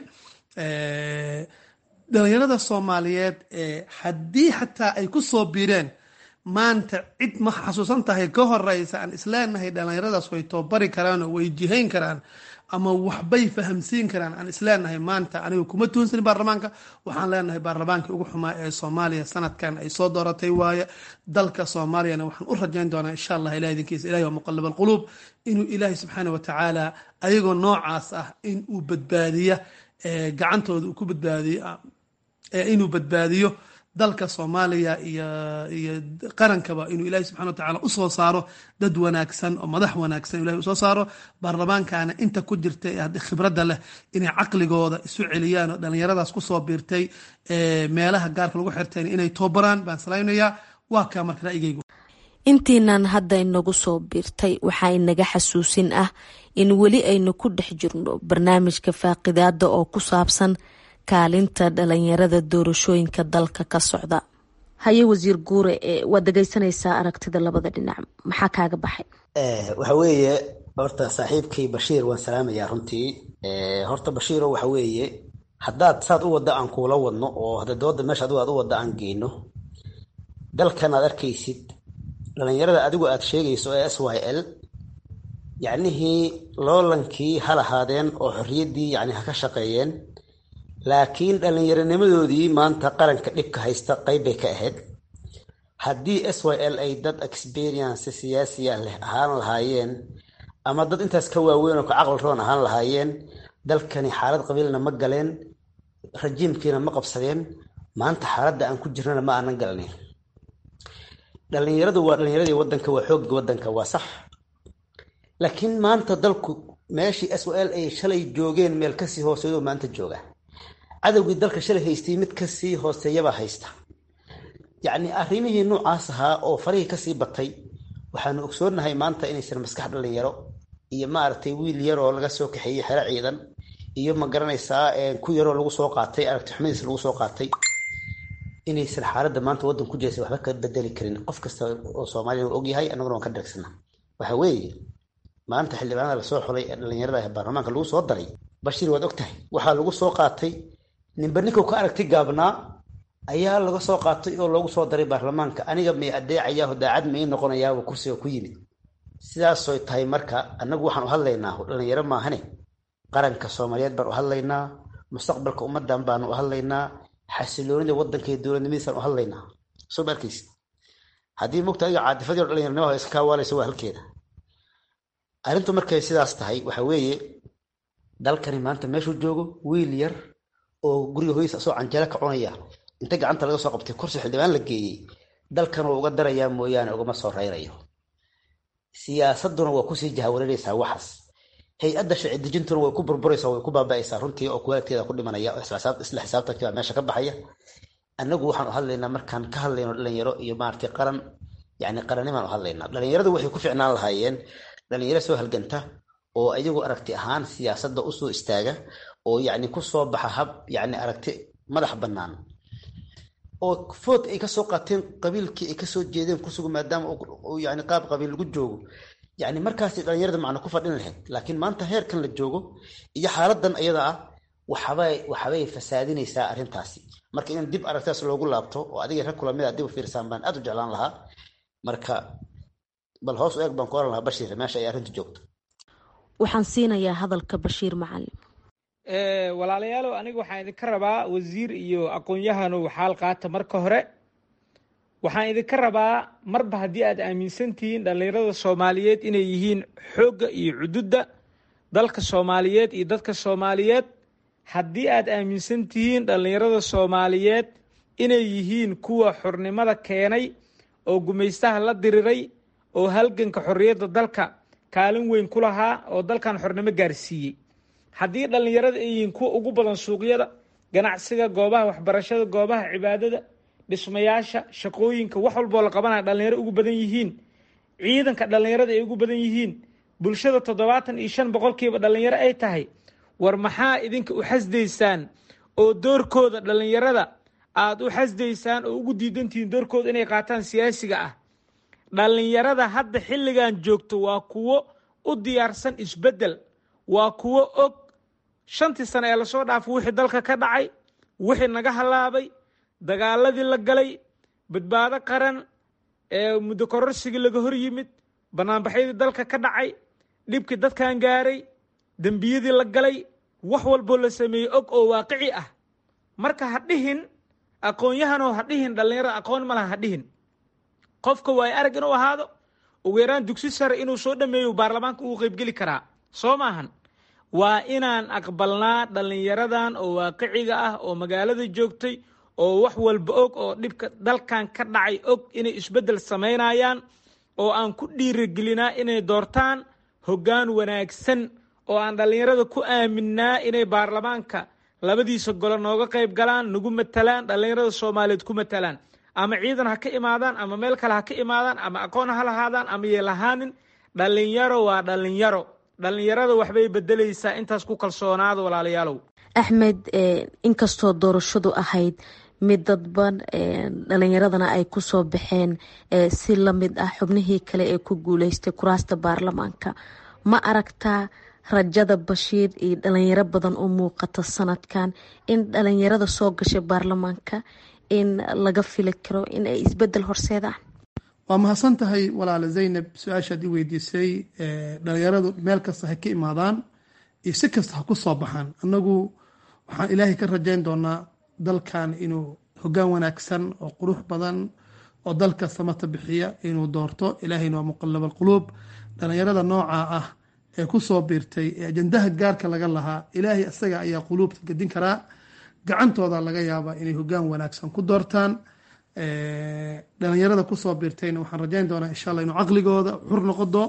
dhalinyarada Soomaaliyeed haddii xataa ay ku soo biireen maanta, cid ma xasuusan tahay ka horeysa aan isleenahay dhalinyaradaas way toobari karaan oo way jihayn karaan ama waxbay fahamsiin karaan aan isleenahay maanta. aniga kuma tuunsan baarlamaanka. waxaan leenahay baarlamaankii ugu xumaa ee Soomaaliya sanadkan ay soo dooratay waaye. dalka Soomaaliyana waxaan u rajayn doonaa insha Allah ilaahay idinkiisa, ilaahay waa muqallib alquluub, inuu ilaahay subxaanahu wa tacaala ayagoo noocaas ah in uu badbaadiya gacantooda uu ku badbaadiyo, inuu badbaadiyo dalka Soomaaliya iyo iyo qarankaba, inuu ilaahay subxaanahu wa tacaala u soo saaro dad wanaagsan oo madax wanaagsan ilaahay u soo saaro. baarlamaankana inta ku jirtay ee khibradda leh inay caqligooda isu celiyaan oo dhalinyaradaas ku soo biirtay meelaha gaarka lagu xirteen inay toobaraan baan salaynayaa. waa kaa marka ra'yigaygu. intiinan hadda inagu soo biirtay waxaa inaga xasuusin ah in weli aynu ku dhex jirno barnaamijka faaqidaada oo ku saabsan kaalinta dhalinyarada doorashooyinka dalka ka socda. haye wasiir Guure, waad dhegaysanaysaa aragtida labada dhinac, maxaa kaaga baxay? waxa weeye horta saaxiibkii Bashiir waan salaamayaa runtii. horta Bashiiro waxa weeye haddaad saad u wada aan kuula wadno oo hadda dooda meesha adigu aad u wada aan geyno, dalkan aad arkaysid dhalinyarada adigu aad sheegayso ee S Y L yacnihii loolankii ha lahaadeen oo xorriyaddii yacni ha ka shaqeeyeen, laakiin dhallinyaranimadoodii maanta qaranka dhibka haysta qayb bay ka ahayd. haddii S Y L ay dad experience siyaasiya leh ahaan lahaayeen, ama dad intaas ka waaweyn oo ka caqli roon ahaan lahaayeen, dalkani xaalad qabiilna ma galeen, rajiimkiina ma qabsadeen, maanta xaaladda aan ku jirnana ma aanan galnayn. dhalinyaradu waa dhalinyaradii wadanka, waa xoogga wadanka, waa sax. laakiin maanta dalku meeshii S Y L ay shalay joogeen meel kasii hooseeyo maanta jooga. cadowgii dalka shalay haystay mid kasii hooseeyaba haysta. yacni arrimihii noocaas ahaa oo farihii kasii batay, waxaanu ogsoonahay maanta inaysan maskax dhalinyaro iyo maaragtay wiil yaroo laga soo kaxeeyey xero ciidan iyo ma garanaysaa ku yaroo lagu soo qaatay aragti xumadiisa lagu soo qaatay, inaysan xaaladda maanta waddan ku jiraysa waxba ka bedeli karin. qof kasta oo Soomaaliya uu ogyahay, annaguna waan ka dheregsanaa. waxa weeye maanta xildhibaanada lasoo xulay ee dhalinyarada ee baarlamaanka lagu soo daray, Bashiir waad ogtahay waxaa lagu soo qaatay ninba ninkuu ka aragti gaabnaa ayaa laga soo qaatay oo loogu soo daray baarlamaanka. aniga may adeecayaa daacad may noqonayaa kursiga ku yimid. sidaasoy tahay marka annagu waxaan u hadlaynaa dhalinyaro maahane, qaranka Soomaaliyeed baan u hadlaynaa, mustaqbalka ummadan baan u hadlaynaa, xasiloonida wadanka iyo dowladnimadiisaan u hadlaynaa. soo markaysid haddii mugta adiga caadifadii dhalinyaronimada iska kaawaalaysa waa halkeeda. arrintu markay sidaas tahay waxa weeye dalkani maanta meeshuu joogo wiil yar oo guriga hooyadiisa asoo canjeelo ka cunaya inta gacanta laga soo qabtay kursi xildhibaan la geeyey, dalkan waa uga darayaa mooyaane ugama soo rayrayo. siyaasaduna waa kusii jahawareeraysaa waxaas. hay-adda sharci dejintuna way ku burburaysaa, way ku baaba'aysaa runtii, oo kuwaalteeda ku dhimanaya oo isla xisaabtankii baa meesha ka baxaya. annagu waxaan u hadlaynaa markaan ka hadlayno dhalinyaro iyo maaragtay qaran yacni qaranimaan u hadlaynaa dhalinyaradu waxay ku ficnaan lahaayeen dhalinyaro soo halganta oo iyagu aragti ahaan siyaasadda usoo istaaga oo yacni kusoo baxa hab yacni aragti madax bannaan oo food ay kasoo qaateen qabiilkii ay kasoo jeedeen kusugu maadaama uu yacni qaab qabiil lagu joogo yacni markaasi dhalinyarada macna ku fadhin lahayd laakiin maanta heerkan la joogo iyo xaaladan iyada ah waxabay waxabay fasaadinaysaa arrintaasi marka in dib aragtaas loogu laabto oo adiga rag kula mid ah dib u fiirsaan baan aad u jeclaan lahaa marka bal hoos u eeg baan ku oran lahaa Bashiir meesha ay arrintu joogto waxaan siinayaa hadalka Bashiir Macalin walaalayaalow aniga waxaan idinka rabaa wasiir iyo aqoon-yahanu xaal qaata marka hore waxaan idinka rabaa marba haddii aad aaminsan tihiin dhalinyarada Soomaaliyeed inay yihiin xoogga iyo cududda dalka Soomaaliyeed iyo dadka Soomaaliyeed haddii aad aaminsan tihiin dhalinyarada Soomaaliyeed inay yihiin kuwa xornimada keenay oo gumaystaha la diriray oo halganka xorriyadda dalka kaalin weyn ku lahaa oo dalkan xornimo gaarsiiyey haddii dhalinyarada ay yihiin kuwa ugu badan suuqyada ganacsiga goobaha waxbarashada goobaha cibaadada dhismayaasha shaqooyinka wax walboo la qabanaya dhalinyaro ugu badan yihiin ciidanka dhalinyarada ay ugu badan yihiin bulshada toddobaatan iyo shan boqolkiiba dhalinyaro ay tahay war maxaa idinka u xasdaysaan oo doorkooda dhalinyarada aad u xasdaysaan oo ugu diidantihiin doorkooda inay qaataan siyaasiga ah dhalinyarada hadda xilligan joogto waa kuwo u diyaarsan isbeddel waa kuwo og shantii sano ee lasoo dhaafo wixii dalka ka dhacay wixii naga halaabay dagaaladii la galay badbaado qaran ee muddo kororsigii laga hor yimid banaanbaxyadii dalka ka dhacay dhibkii dadkan gaaray dembiyadii la galay wax walboo la sameeyey og oo waaqici ah marka ha dhihin aqoon-yahanoo ha dhihin dhalinyarada aqoon ma laha ha dhihin qofka waay arag inuu ahaado ugu yaraan dugsi sare inuu soo dhameeyo baarlamaanka uu qaybgeli karaa soo maahan waa inaan aqbalnaa dhalinyaradan oo waaqiciga ah oo magaalada joogtay oo wax walba og oo dhibka dalkan ka dhacay og inay isbeddel samaynayaan oo aan ku dhiirigelinaa inay doortaan hoggaan wanaagsan oo aan dhalinyarada ku aaminaa inay baarlamaanka labadiisa golo nooga qayb galaan nagu matalaan dhalinyarada Soomaaliyeed ku matalaan ama ciidan ha ka imaadaan ama meel kale ha ka imaadaan ama aqoon ha lahaadaan ama yeelahaanin dhalinyaro waa dhalinyaro dhalinyarada waxbay bedelaysaa intaas ku kalsoonaada walaalayaalow Axmed inkastoo doorashadu ahayd mid dadban dhalinyaradana ay ku soo baxeen si la mid ah xubnihii kale ee ku guuleystay kuraasta baarlamaanka ma aragtaa rajada Bashiir iyo dhalinyaro badan oo muuqata sanadkan in dhalinyarada soo gashay baarlamaanka in laga fili karo in ay isbeddel horseedaan waa mahadsan tahay walaala Zaynab su-aashaad i weydiisay dhalinyaradu meel kasta ha ka imaadaan iyo si kasta ha ku soo baxaan annagu waxaan ilaahay ka rajayn doonaa dalkan inuu hoggaan wanaagsan oo qurux badan oo dalka samata bixiya inuu doorto ilaahayna waa muqallab alquluub dhalinyarada nooca ah ee ku soo biirtay ee ajandaha gaarka laga lahaa ilaahay isaga ayaa quluubta gedin karaa gacantooda laga yaabaa inay hoggaan wanaagsan ku doortaan dhalinyarada kusoo biirtayna waxaan rajayn doonaa insha allah inuu caqligooda xur noqodo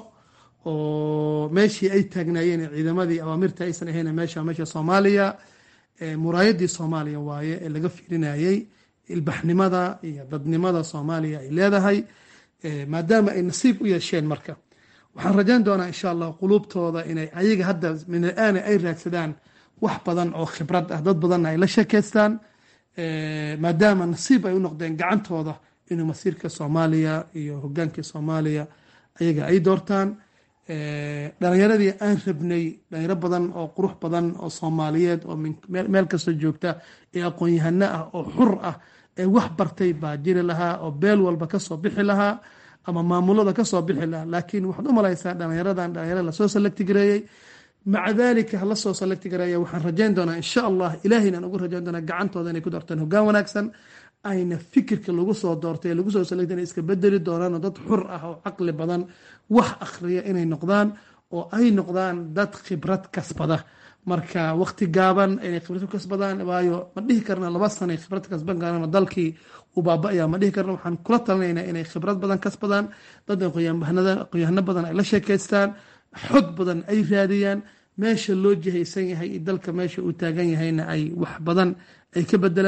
oo meeshii ay taagnaayeen ciidamadii awaamirta aysan ahayn meesha meesha Soomaaliya muraayadii Soomaaliya waaye ee laga fiirinayay ilbaxnimada iyo dadnimada Soomaaliya ay leedahay maadaama ay nasiib u yeesheen marka waxaan rajayn doonaa insha allah qulubtooda inay ayaga hadda min aan ay raadsadaan wax badan oo khibrad ah dad badan ay la sheekaystaan maadaama nasiib ay u noqdeen gacantooda inuu masiirka Soomaaliya iyo hogaankii Soomaaliya ayaga ay doortaan dhalinyaradii aan rabnay dhalinyaro badan oo qurux badan oo Soomaaliyeed oo meel kasta joogta ee aqoon-yahano ah oo xur ah ee wax bartay baa jiri lahaa oo beel walba kasoo bixi lahaa ama maamulada kasoo bixi lahaa laakiin waxaad u malaysaa dhalinyaradan dhalinyaro lasoo salagti gareeyey maca daalika hala soo salagti gareeya waxaan rajayn doonaa insha allah ilaahayna aan ugu rajayn doonaa gacantooda inay ku doortaan hoggaan wanaagsan ayna fikirka lagu soo doortay lagu soo salagtay inay iska bedeli doonaan oo dad xur ah oo caqli badan wax akhriya inay noqdaan oo ay noqdaan dad khibrad kasbada marka waqti gaaban inay khibrad kasbadaan waayo ma dhihi karna laba sano khibrad kasban karaan dalkii u baaba'aya ma dhihi karna waxaan kula talinaynaa inay khibrad badan kasbadaan dad aqoon-yahano badan ay la sheekaystaan xog badan ay raadiyaan meesha loo jihaysan yahay dalka meesha uu taagan yahayna ay wax badan ay ka bedelaan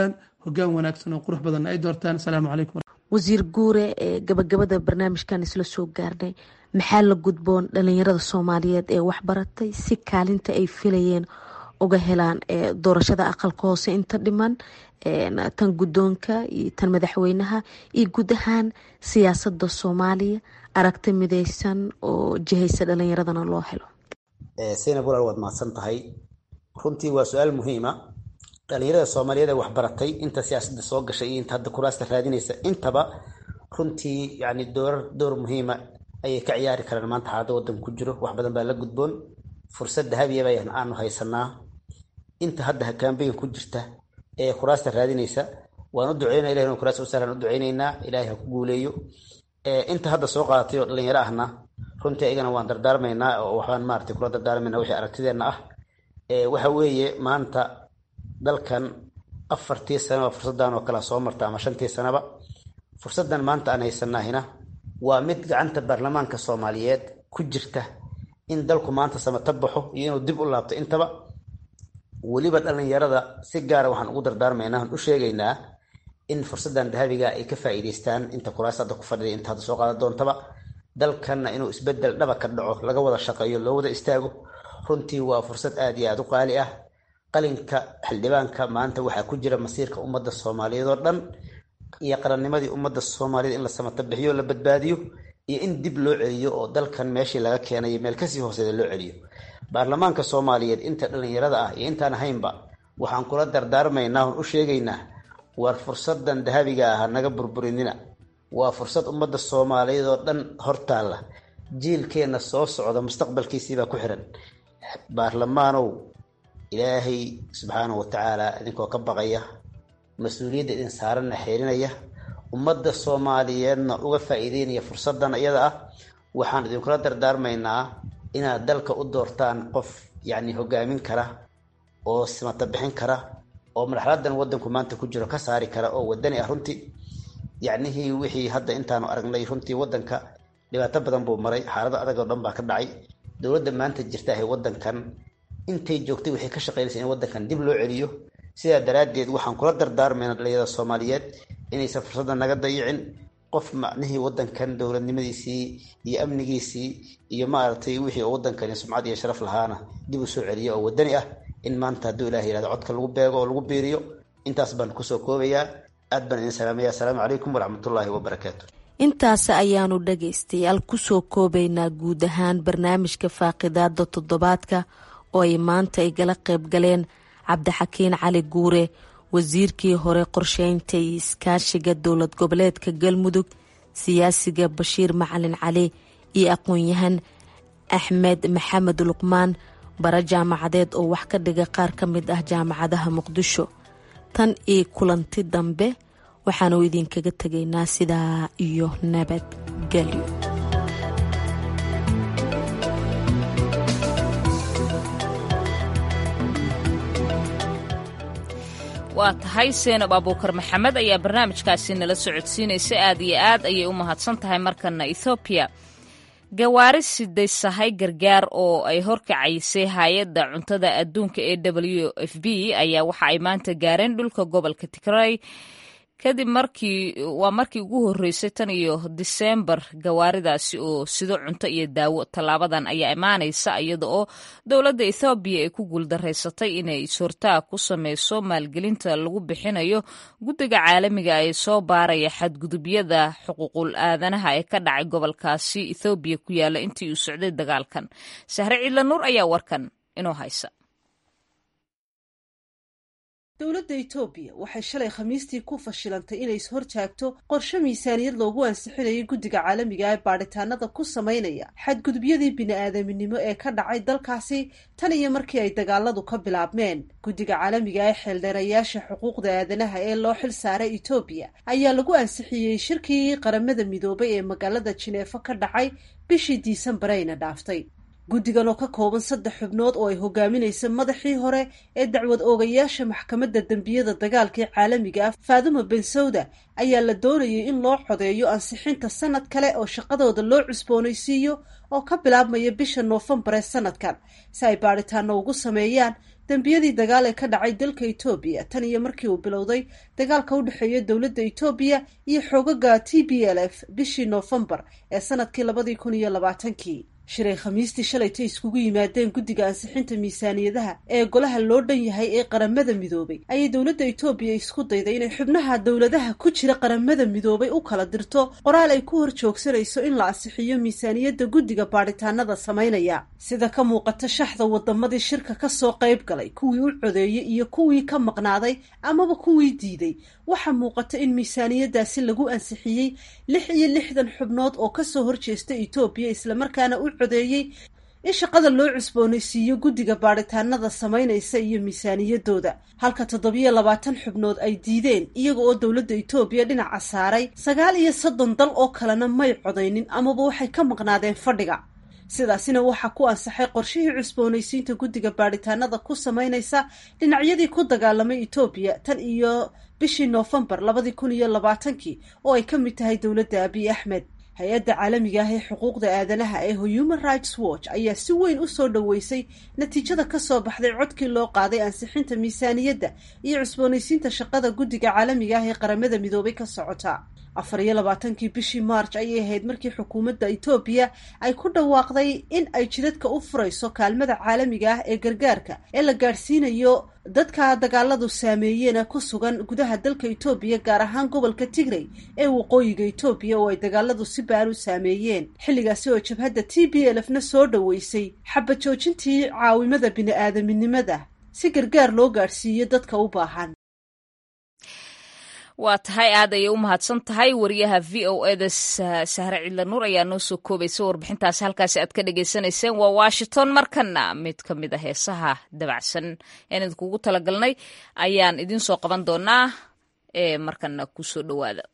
hoggaan wanaagsan oo qurux badan ay doortaan. asalaamu calaykum. wasiir guure, ee gabagabada barnaamijkan isla soo gaarnay, maxaa la gudboon dhalinyarada soomaaliyeed ee waxbaratay si kaalinta ay filayeen uga helaan doorashada aqalka hoose inta dhiman, tan guddoonka iyo tan madaxweynaha iyo guud ahaan siyaasada soomaaliya, aragti mideysan oo jihaysa dhalinyaradana loo helo? Zainab walaal waad mahadsan tahay. runtii waa su-aal muhiima. dhalinyarada soomaaliyeed ee waxbaratay inta siyaasadda soo gashay iyo inta hadda kuraasta raadinaysa intaba runtii yani door door muhiima ayay ka ciyaari karaan maanta xaaladda waddanka ku jiro. wax badan baa la gudboon, fursad dahabiya bayaan aanu haysanaa. inta hadda kaambeyn ku jirta ee kuraasta raadinaysa waan u duceynaa, ilahay inuu kuraasta u sahlan u duceynaynaa, ilaahay ha ku guuleeyo. inta hadda soo qaadatay oo dhalinyaro ahna runtii ayagana waan dardaarmaynaa oo waxaan maaragtay kula dardaarmaynaa wixii aragtideenna ah. waxa weeye maanta dalkan afartii sanaba fursadan oo kala soo marta ama shantii sanaba fursadan maanta aan haysanahina waa mid gacanta baarlamaanka Soomaaliyeed ku jirta in dalku maanta samata baxo iyo inuu dib u laabto intaba. waliba dhalinyarada si gaar ah waxaan ugu dardaarmaynaa u sheegaynaa in fursadan dahabiga ay ka faa'iideystaan inta kuraasada ku fadhiya inta hadda soo qaadan doontaba dalkana inuu isbedel dhaba ka dhaco, laga wada shaqeeyo, loo wada istaago. runtii waa fursad aad iyo aad u qaali ah. qalinka xildhibaanka maanta waxaa ku jira masiirka ummadda Soomaaliyeed oo dhan iyo qarannimadii ummadda Soomaaliyeed in la samata bixiyo, la badbaadiyo iyo in dib loo celiyo oo dalkan meeshii laga keenay meel ka sii hooseeya loo celiyo. baarlamaanka Soomaaliyeed inta dhalinyarada ah iyo intaan ahaynba waxaan kula dardaarmaynaa oo u sheegaynaa war fursadan dahabiga ah naga burburinina. waa fursad ummadda Soomaaliyeed oo dhan hortaala, jiilkeena soo socda mustaqbalkiisiiba ku xiran. baarlamaanow ilaahay subxaanahu wa tacaala idinkoo ka baqaya, mas-uuliyadda idin saaranna xeerinaya, ummadda Soomaaliyeedna uga faa'iideynaya fursadan iyada ah. waxaan idinkula dardaarmaynaa inaad dalka u doortaan qof yacni hogaamin kara oo samata bixin kara oo marxaladan waddanku maanta ku jiro ka saari kara oo wadani ah. runtii yacnihii wixii hadda intaanu aragnay runtii waddanka dhibaato badan buu maray, xaalado adag oo dhan baa ka dhacay. dowladda maanta jirta ee waddankan intay joogtay waxay ka shaqeynaysaa in waddankan dib loo celiyo. sidaa daraaddeed waxaan kula dardaarmaynaa dhalinyarada Soomaaliyeed inaysan fursadda naga dayicin. qof macnihii waddankan dowladnimadiisii iyo amnigiisii iyo maaragtay wixii oo waddankani sumcad iyo sharaf lahaana dib u soo celiyo oo wadani ah in maanta hadduu ilaahay yidhahdo codka lagu beego oo lagu biiriyo. intaas baan kusoo koobayaa. aad baan idin salaamaya. asalaamu calaykum waraxmatullaahi wabarakaatu. intaas ayaanu dhagaystayaal kusoo koobaynaa guud ahaan barnaamijka faaqidaada toddobaadka oo ay maanta igala qayb galeen cabdixakiin cali guure, wasiirkii hore qorsheynta iyo iskaashiga dowlad goboleedka galmudug, siyaasiga bashiir macalin cali iyo aqoon-yahan axmed maxamed luqmaan, bara jaamacadeed oo wax ka dhiga qaar ka mid ah jaamacadaha muqdisho. tan iyo kulanti dambe waxaanu idinkaga tegaynaa sidaa iyo nabadgelyo. waa tahay Zainab Abuukar Maxamed ayaa barnaamijkaasi nala socodsiinaysa. aad iyo aad ayay u mahadsan tahay. markana Ethiopia, gawaari siday sahay gargaar oo ay horkacaysay hay-adda cuntada adduunka ee W F P ayaa waxa ay maanta gaareen dhulka gobolka Tigray kadib markii waa markii ugu horeysay tan iyo December gawaaridaasi oo sido cunto iyo daawo. tallaabadan ayaa imaanaysa iyada oo dowladda Ethiopia ay ku guuldareysatay inay is-hortaag ku sameyso maalgelinta lagu bixinayo guddiga caalamiga ee soo baaraya xadgudubyada xuquuqul aadanaha ee ka dhacay gobolkaasi Ethiopia ku yaala intii uu socday dagaalkan. Sahre Ciidla Nuur ayaa warkan inoo haysa. dowladda Itoobiya waxay shalay Khamiistii ku fashilantay inay is hortaagto qorshe miisaaniyad loogu ansixinayay guddiga caalamiga ee baadhitaanada ku sameynaya xadgudubyadii bini-aadaminimo ee ka dhacay dalkaasi tan iyo markii ay dagaaladu ka bilaabmeen. guddiga caalamiga ee xeeldheerayaasha xuquuqda aadanaha ee loo xil saaray Itoobiya ayaa lagu ansixiyey shirkii qaramada midoobay ee magaalada Jineefo ka dhacay bishii Diisambareyna dhaaftay. guddigan oo ka kooban saddex xubnood oo ay hogaaminaysa madaxii hore ee dacwad oogayaasha maxkamadda dembiyada dagaalka ee caalamiga ah Faadumo Bensouda ayaa la doonayay in loo codeeyo ansixinta sanad kale oo shaqadooda loo cusboonaysiiyo oo ka bilaabmaya bisha Noofambar ee sanadkan si ay baaritaano ugu sameeyaan dembiyadii dagaal ee ka dhacay dalka Itoobiya tan iyo markii uu bilowday dagaalka u dhexeeya dowladda Itoobiya iyo xoogaga T B L F bishii Noofambar ee sanadkii labadii kun iyo labaatankii. Shiray Khamiistii shalaytay iskugu yimaadeen guddiga ansixinta miisaaniyadaha ee golaha loo dhan yahay ee qaramada midoobay ayay dowladda Itoobiya isku dayday inay xubnaha dowladaha ku jira qaramada midoobay u kala dirto qoraal ay ku horjoogsanayso in la ansixiyo miisaaniyadda guddiga baaritaanada sameynaya sida ka muuqata shaxda wadamadii shirka ka soo qayb galay kuwii u codeeyay iyo kuwii ka maqnaaday amaba kuwii diiday. Waxaa muuqata in miisaaniyadaasi lagu ansixiyey lix iyo lixdan xubnood oo kasoo horjeesta Itoobiya isla markaana u codeeyay in shaqada loo cusboonaysiiyo guddiga baaritaanada sameynaysa iyo miisaaniyadooda halka toddobiyo labaatan xubnood ay diideen iyaga oo dowladda Itoobiya dhinaca saaray sagaal iyo soddon dal oo kalena may codeynin amaba waxay ka maqnaadeen fadhiga. sidaasina waxaa ku ansaxay qorshihii cusboonaysiinta guddiga baaritaanada ku sameynaysa dhinacyadii ku dagaalamay Itoobiya tan iyo bishii Noofambar labadii kun iyo labaatankii oo ay ka mid tahay dowladda Abiy Ahmed. hay-adda caalamiga ah ee xuquuqda aadanaha ee Human Rights Watch ayaa si weyn u soo dhaweysay natiijada ka soo baxday codkii loo qaaday ansixinta miisaaniyadda iyo cusboonaysiinta shaqada guddiga caalamiga ah ee qaramada midoobay ka socota. afar iyo labaatankii bishii March ayay ahayd markii xukuumadda Itoobiya ay ku dhawaaqday in ay jidadka u furayso kaalmada caalamiga ah ee gargaarka ee la gaarsiinayo dadka dagaaladu saameeyeen ku sugan gudaha dalka Itoobiya gaar ahaan gobolka Tigray ee waqooyiga Itoobiya oo ay dagaaladu si baan u saameeyeen. xilligaasi oo jabhadda T B L F na soo dhaweysay xabad joojintii caawimada bini'aadaminimada si gargaar loo gaarsiiyo dadka u baahan. waa tahay aad ayay u mahadsan tahay wariyaha v o e da Sahre Cidla Nuur ayaa noo soo koobaysa warbixintaas halkaasi aad ka dhagaysanayseen waa Washington. markana mid ka mid ah heesaha dabacsan een idinkugu talagalnay ayaan idin soo qaban doonaa ee markana ku soo dhawaada.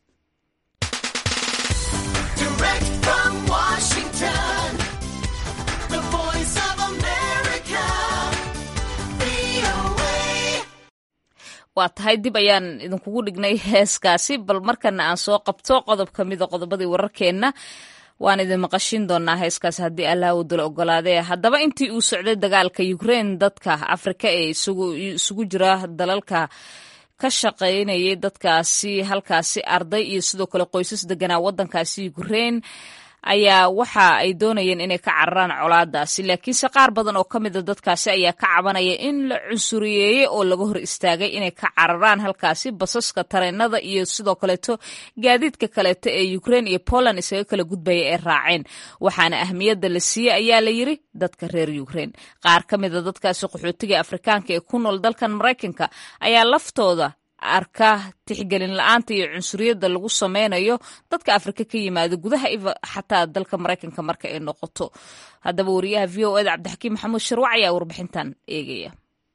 waa tahay dib ayaan idinkugu dhignay heeskaasi bal markana aan soo qabto qodob ka mid a qodobadii wararkeenna waan idin maqashin doonaa heeskaasi haddii allah uu dula ogolaadee. haddaba intii uu socday dagaalka Ukraine dadka Afrika ee isugu isugu jira dalalka ka shaqaynayay dadkaasi halkaasi arday iyo sidoo kale qoysas deganaa waddankaasi Ukraine ayaa waxa ay doonayeen inay ka cararaan colaadaasi laakiinse qaar badan oo ka mid a dadkaasi ayaa ka cabanaya in la cunsuriyeeyey oo laga hor istaagay inay ka cararaan halkaasi basaska tareenada iyo sidoo kaleeto gaadiidka kaleeto ee Ukraine iyo Poland isaga kala gudbaya ee raaceen waxaana ahmiyadda la siiyey ayaa la yiri dadka reer Ukraine. qaar ka mid a dadkaasi qaxootiga Afrikaanka ee ku nool dalkan Mareykanka ayaa laftooda arka tixgelin la'aanta iyo cunsuriyadda lagu sameynayo dadka Afrika ka yimaada gudaha xataa dalka Mareykanka marka ay noqoto. haddaba wariyaha V O E da Cabdixakiim Maxamuud Sharwac ayaa warbixintan eegaya.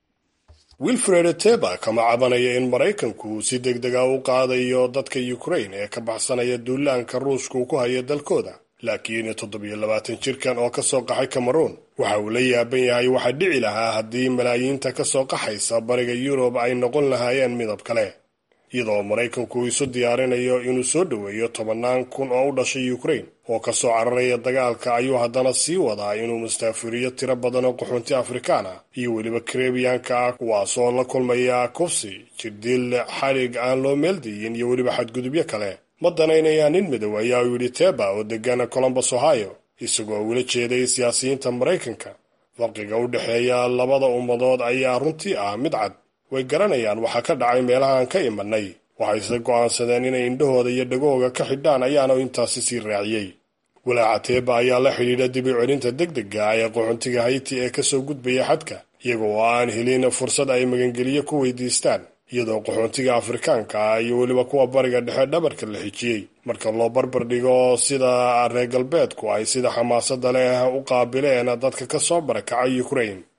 Wilfred Teba kama cabanaya in Mareykanku si degdeg ah u qaadayo dadka Ukraine ee ka baxsanaya duulaanka Ruushku ku haya dalkooda, laakiin toddobiyo labaatan jirkan oo ka soo qaxay Cameroon waxa uu la yaaban yahay waxa dhici lahaa haddii malaayiinta ka soo qaxaysa bariga Yurub ay noqon lahaayeen midab kale. iyadoo Mareykanku isu diyaarinayo inuu soo dhaweeyo tobanaan kun oo u dhashay Ukraine oo ka soo cararaya dagaalka ayuu haddana sii wadaa inuu mustaafiriyo tiro badan oo qaxoonti Afrikaan ah iyo weliba Caribbean-ka ah kuwaasoo la kulmaya kufsi, jirdil, xarig aan loo meeldayin iyo weliba xadgudubyo kale. ma danaynaya nin midow ayaa u yidhi Teba oo degana Columbus, Ohio, isagoo ula jeeday siyaasiyiinta Mareykanka. farqiga u dhexeeya labada ummadood ayaa runtii ah mid cad. way garanayaan waxa ka dhacay meelahaan ka imanay, waxayse go'aansadeen inay indhahooda iyo dhagooga ka xidhaan ayaana intaasi sii raaciyey. walaaca Teba ayaa la xidhiidha dib u celinta degdega ah ee qaxoontiga Haiti ee kasoo gudbaya xadka iyagoo aan helin fursad ay magangeliyo ku weydiistaan, iyadoo qaxoontiga Afrikaanka ah iyo weliba kuwa bariga dhexe dhabarka la xijiyey marka loo barbar dhigo sida reer galbeedku ay sida xamaasadda leh u qaabileen dadka ka soo barakacay Ukraine.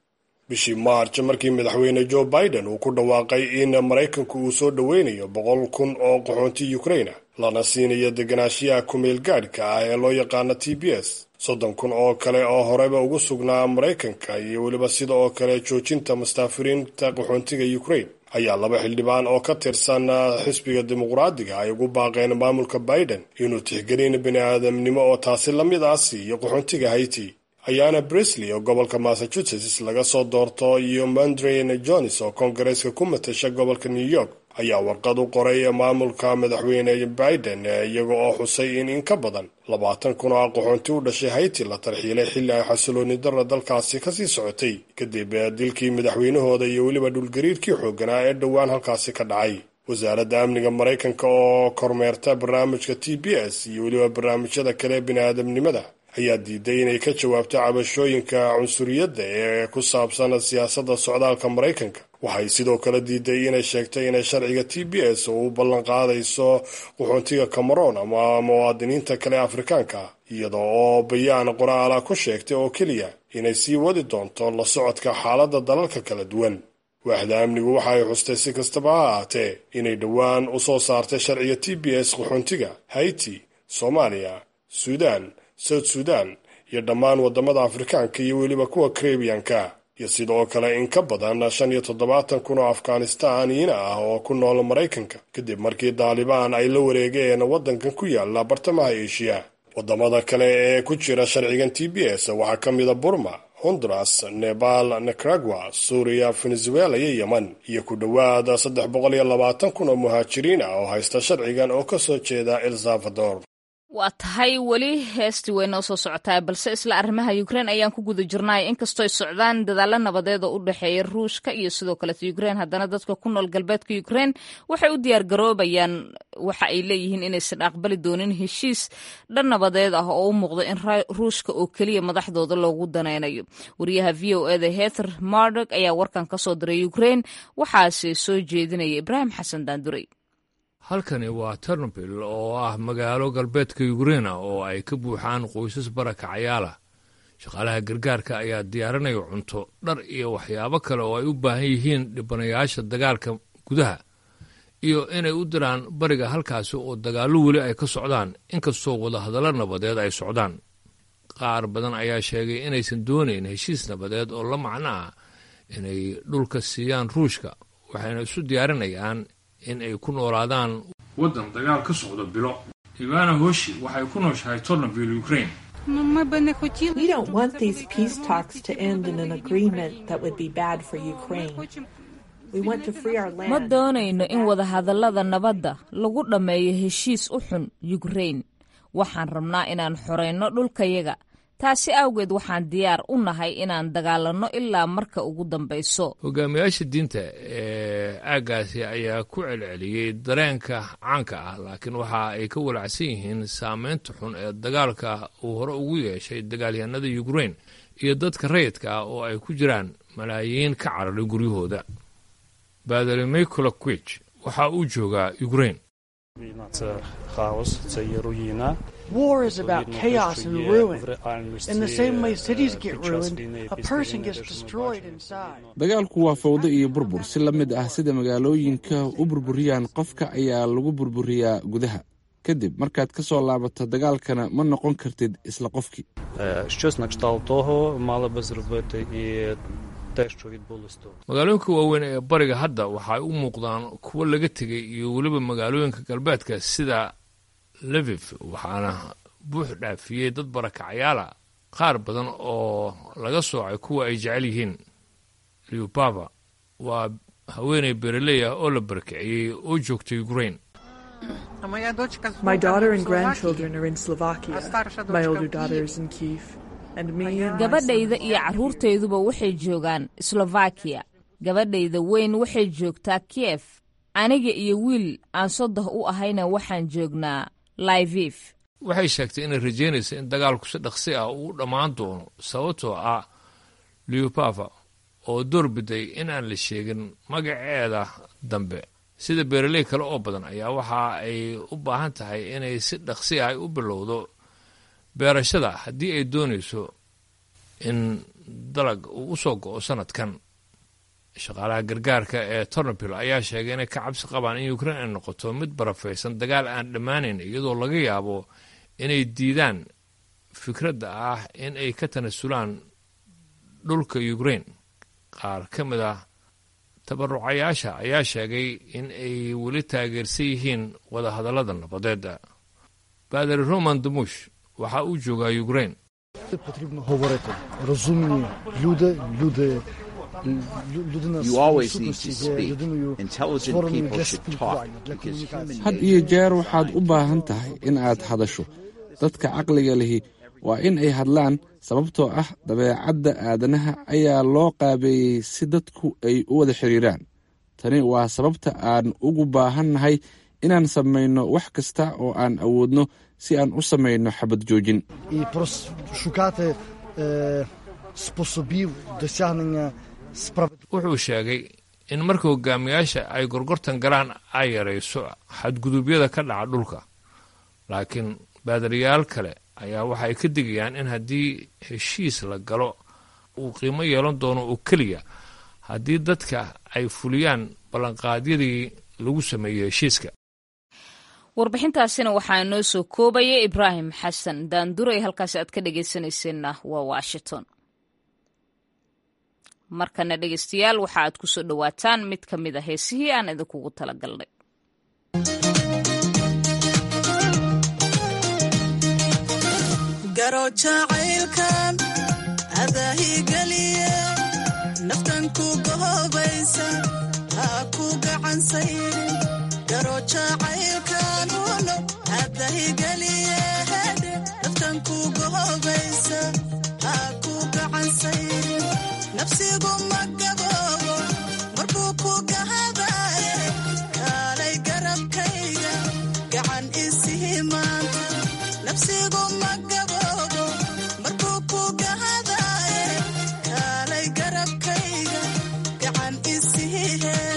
bishii maarj markii madaxweyne joe biden uu ku dhawaaqay in maraykanku uu soo dhoweynayo boqol kun oo qaxoonti ukraina lana siinayo deganaanshiyaha kumeel gaadhka ah ee loo yaqaano t b s soddon kun oo kale oo horeba ugu sugnaa maraykanka iyo weliba sida oo kale joojinta mustaafiriinta qaxoontiga ukraine ayaa laba xildhibaan oo ka tirsan xisbiga dimuqraadiga ay ugu baaqeen maamulka biden inuu tixgelin bini aadamnimo oo taasi la mid ah siiyo qaxoontiga haiti ayaana bresley oo gobolka massachusetts laga soo doorto iyo mandrain jones oo koongareeska ku matasha gobolka new york ayaa warqad u qoray maamulka madaxweyne biden iyaga oo xusay in in ka badan labaatan kun oo qaxoonti u dhashay haiti la tarxiilay xilli ay xasilooni darra dalkaasi kasii socotay kadib dilkii madaxweynahooda iyo weliba dhulgariirkii xoogganaa ee dhowaan halkaasi ka dhacay wasaaradda amniga maraykanka oo kormeerta barnaamijka t b s iyo weliba barnaamijyada kale bini-aadamnimada ayaa diiday inay ka jawaabto cabashooyinka cunsuriyadda ee ku saabsan siyaasadda socdaalka maraykanka waxay sidoo kale diiday inay sheegtay inay sharciga t b s oo u ballan qaadayso qaxoontiga cameroon ama muwaadiniinta kale afrikaanka ah iyada oo bayaan qoraala ku sheegtay oo keliya inay sii wadi doonto la socodka xaaladda dalalka kala duwan waaxda amnigu waxa ay xustay si kastaba ha ahaatee inay dhowaan u soo saartay sharciga t b s qaxoontiga haiti soomaaliya suudaan south sudan iyo dhammaan waddamada afrikaanka iyo weliba kuwa karebiyanka iyo sidoo kale in ka badan shan iyo toddobaatan kun oo afghanistaaniyiina ah oo ku nool maraykanka kadib markii daalibaan ay la wareegeen waddankan ku yaala bartamaha eshiya waddamada kale ee ku jira sharcigan t b s waxaa ka mida burma honduras nebal nicaragua suuriya venezuela iyo yemen iyo ku dhowaada saddex boqol iyo labaatan kun oo muhaajiriin ah oo haysta sharcigan oo ka soo jeeda el salvador waa tahay weli heestii way noo soo socotaa balse isla arrimaha ukraine ayaan ku guda jirnay inkastoo ay socdaan dadaalo nabadeed oo u dhexeeya ruushka iyo sidoo kaleeta ukraine haddana dadka ku nool galbeedka ukraine waxay u diyaar garoobayaan waxa ay leeyihiin inaysan aqbali doonin heshiis dhan nabadeed ah oo u muuqda in ruushka oo keliya madaxdooda loogu danaynayo wariyaha v o eda heather mardok ayaa warkan ka soo diray ukraine waxaase soo jeedinaya ibraahim xasan daanduray halkani waa ternobil oo ah magaalo galbeedka yukraina oo ay ka buuxaan qoysas barakacayaal ah shaqaalaha gargaarka ayaa diyaarinaya cunto dhar iyo waxyaabo kale oo ay u baahan yihiin dhibanayaasha dagaalka gudaha iyo inay u diraan bariga halkaasi oo dagaallo weli ay ka socdaan inkastoo wadahadallo nabadeed ay socdaan qaar badan ayaa sheegay inaysan doonayn heshiis nabadeed oo la macno ah inay dhulka siiyaan ruushka waxayna isu diyaarinayaan in ay ku noolaadaan waddan dagaal ka socdo bilo ivana hoshi waxay ku nooshahay tornobil ukraine We don't want these peace talks to end in an agreement that would be bad for Ukraine. We want to free our land. ma doonayno in wadahadallada nabadda lagu dhammeeyo heshiis u xun Ukraine waxaan rabnaa inaan xoreyno dhulkayaga taasi awgeed waxaan diyaar u nahay inaan dagaalanno ilaa marka ugu dambayso hogaamiyaasha diinta ee aaggaasi ayaa ku celceliyey dareenka caanka ah laakiin waxa ay ka walacsan yihiin saamaynta xun ee dagaalka uu hore ugu yeeshay dagaalyahanada ukraine iyo dadka rayidka ah oo ay ku jiraan malaayiin ka cararay guryahooda baadali michael quich waxa uu joogaa ukraine War is about chaos and ruin. In the same way cities get ruined, a person gets destroyed inside. dagaalku waa fawdo iyo burbur si la mid ah sida magaalooyinka u burburiyaan qofka ayaa lagu burburiyaa gudaha kadib markaad ka soo laabato dagaalkana ma noqon kartid isla qofkii magaalooyinka waaweyn ee bariga hadda waxay u muuqdaan kuwo laga tegay iyo weliba magaalooyinka galbeedka sida levif waxaana buux dhaafiyey dad barakacayaala qaar badan oo laga soocay kuwa ay jecel yihiin liubaba waa haweeney beeraley ah oo la barakiciyey oo joogta ukraine My daughter and grandchildren are in Slovakia. My older daughter is in Kyiv. And me and my gabadhayda iyo carruurtayduba waxay joogaan slovakia gabadhayda weyn waxay joogtaa kiev aniga iyo wiil aan sodoh u ahayna waxaan joognaa lviv waxay sheegtay inay rajaynaysa in dagaalku si dhaqsi ah uu dhammaan doono sababtoo ah liubava oo doorbiday in aan la sheegin magaceeda dambe sida beeraley kale oo badan ayaa waxa ay u baahan tahay inay si dhaqsi ah u bilowdo beerashada haddii ay doonayso in dalag uu u soo go'o sanadkan shaqaalaha gargaarka ee tornopil ayaa sheegay inay ka cabsi qabaan in ukrain ay noqoto mid barafaysan dagaal aan dhammaanayn iyadoo laga yaabo inay diidaan fikradda ah in ay ka tanasulaan dhulka ukrain qaar ka mid ah tabarucayaasha ayaa sheegay in ay weli taageersan yihiin wadahadallada nabadeeda baadari roman damush waxa uu joogaa ukrain had iyo jeer waxaad u baahan tahay in aad hadasho dadka caqliga lihi waa in ay hadlaan sababtoo ah dabeecadda aadanaha ayaa loo qaabeeyey si dadku ay u wada xiriiraan tani waa sababta aan ugu baahannahay inaan samayno wax kasta oo aan awoodno si aan u samayno xabad joojin wuxuu sheegay in marka hogaamiyaasha ay gorgortan galaan ay yarayso xadgudubyada ka dhaca dhulka laakiin baadariyaal kale ayaa waxay ka digayaan in haddii heshiis la galo uu qiimo yeelan doono oo keliya haddii dadka ay fuliyaan ballanqaadyadii lagu sameeyey heshiiska warbixintaasina waxaa inoo soo koobaya ibraahim xasan daanduray halkaasi aad ka dhegaysanayseena waa washington markana dhegaystayaal waxa aad ku soo dhowaataan mid ka mid a heesihii aan idinkugu talagalnay garo jacaylkan adaahigeliye naftan ku gohobaysa ha ku gacansayrin garo jacaylkan uno adaahigeliye naftan ku gohobaysa ha ku gacansayrin nafsigu magaboobo markuu ku gahadaye kaalay garabkayga gacan isii maanta nafsigu magaboobo markuu ku gahadaye kaalay garabkayga gacan isii heed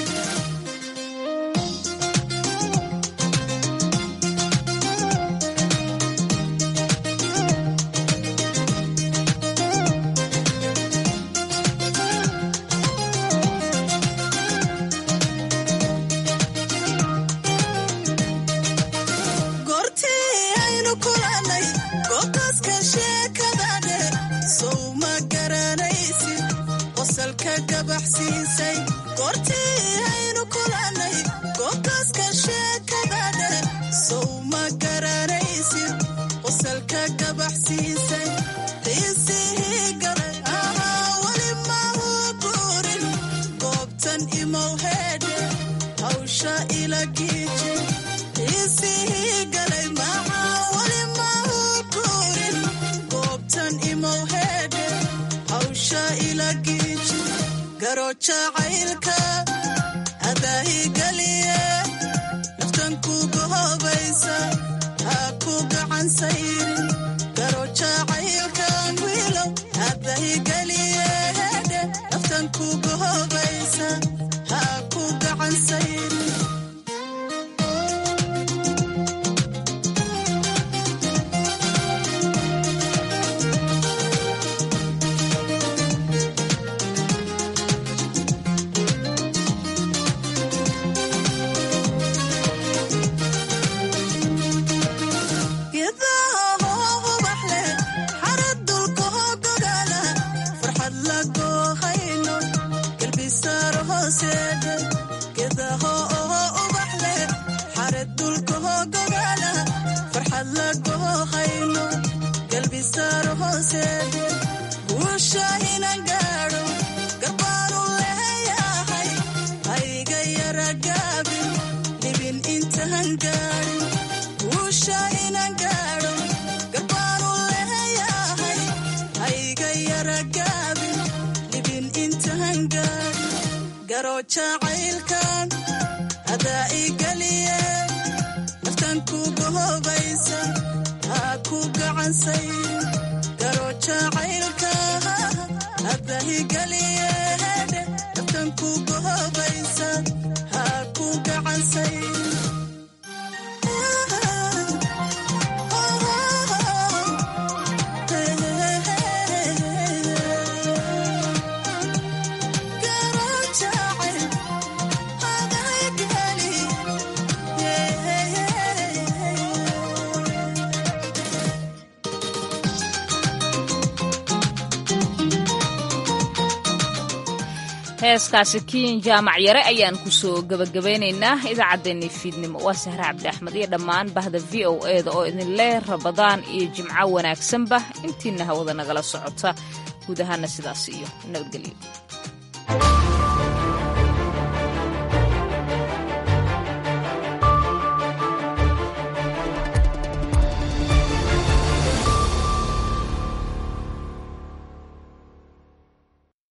heeskaasi kiin jaamac yare ayaan ku soo gabagabeynaynaa idaacaddeenii fiidnimo waa sahre cabdi axmed iyo dhammaan bahda v o e da oo idin leh rabadaan iyo jimco wanaagsanba intiina hawada nagala socota guud ahaana sidaas iyo nabadgelyo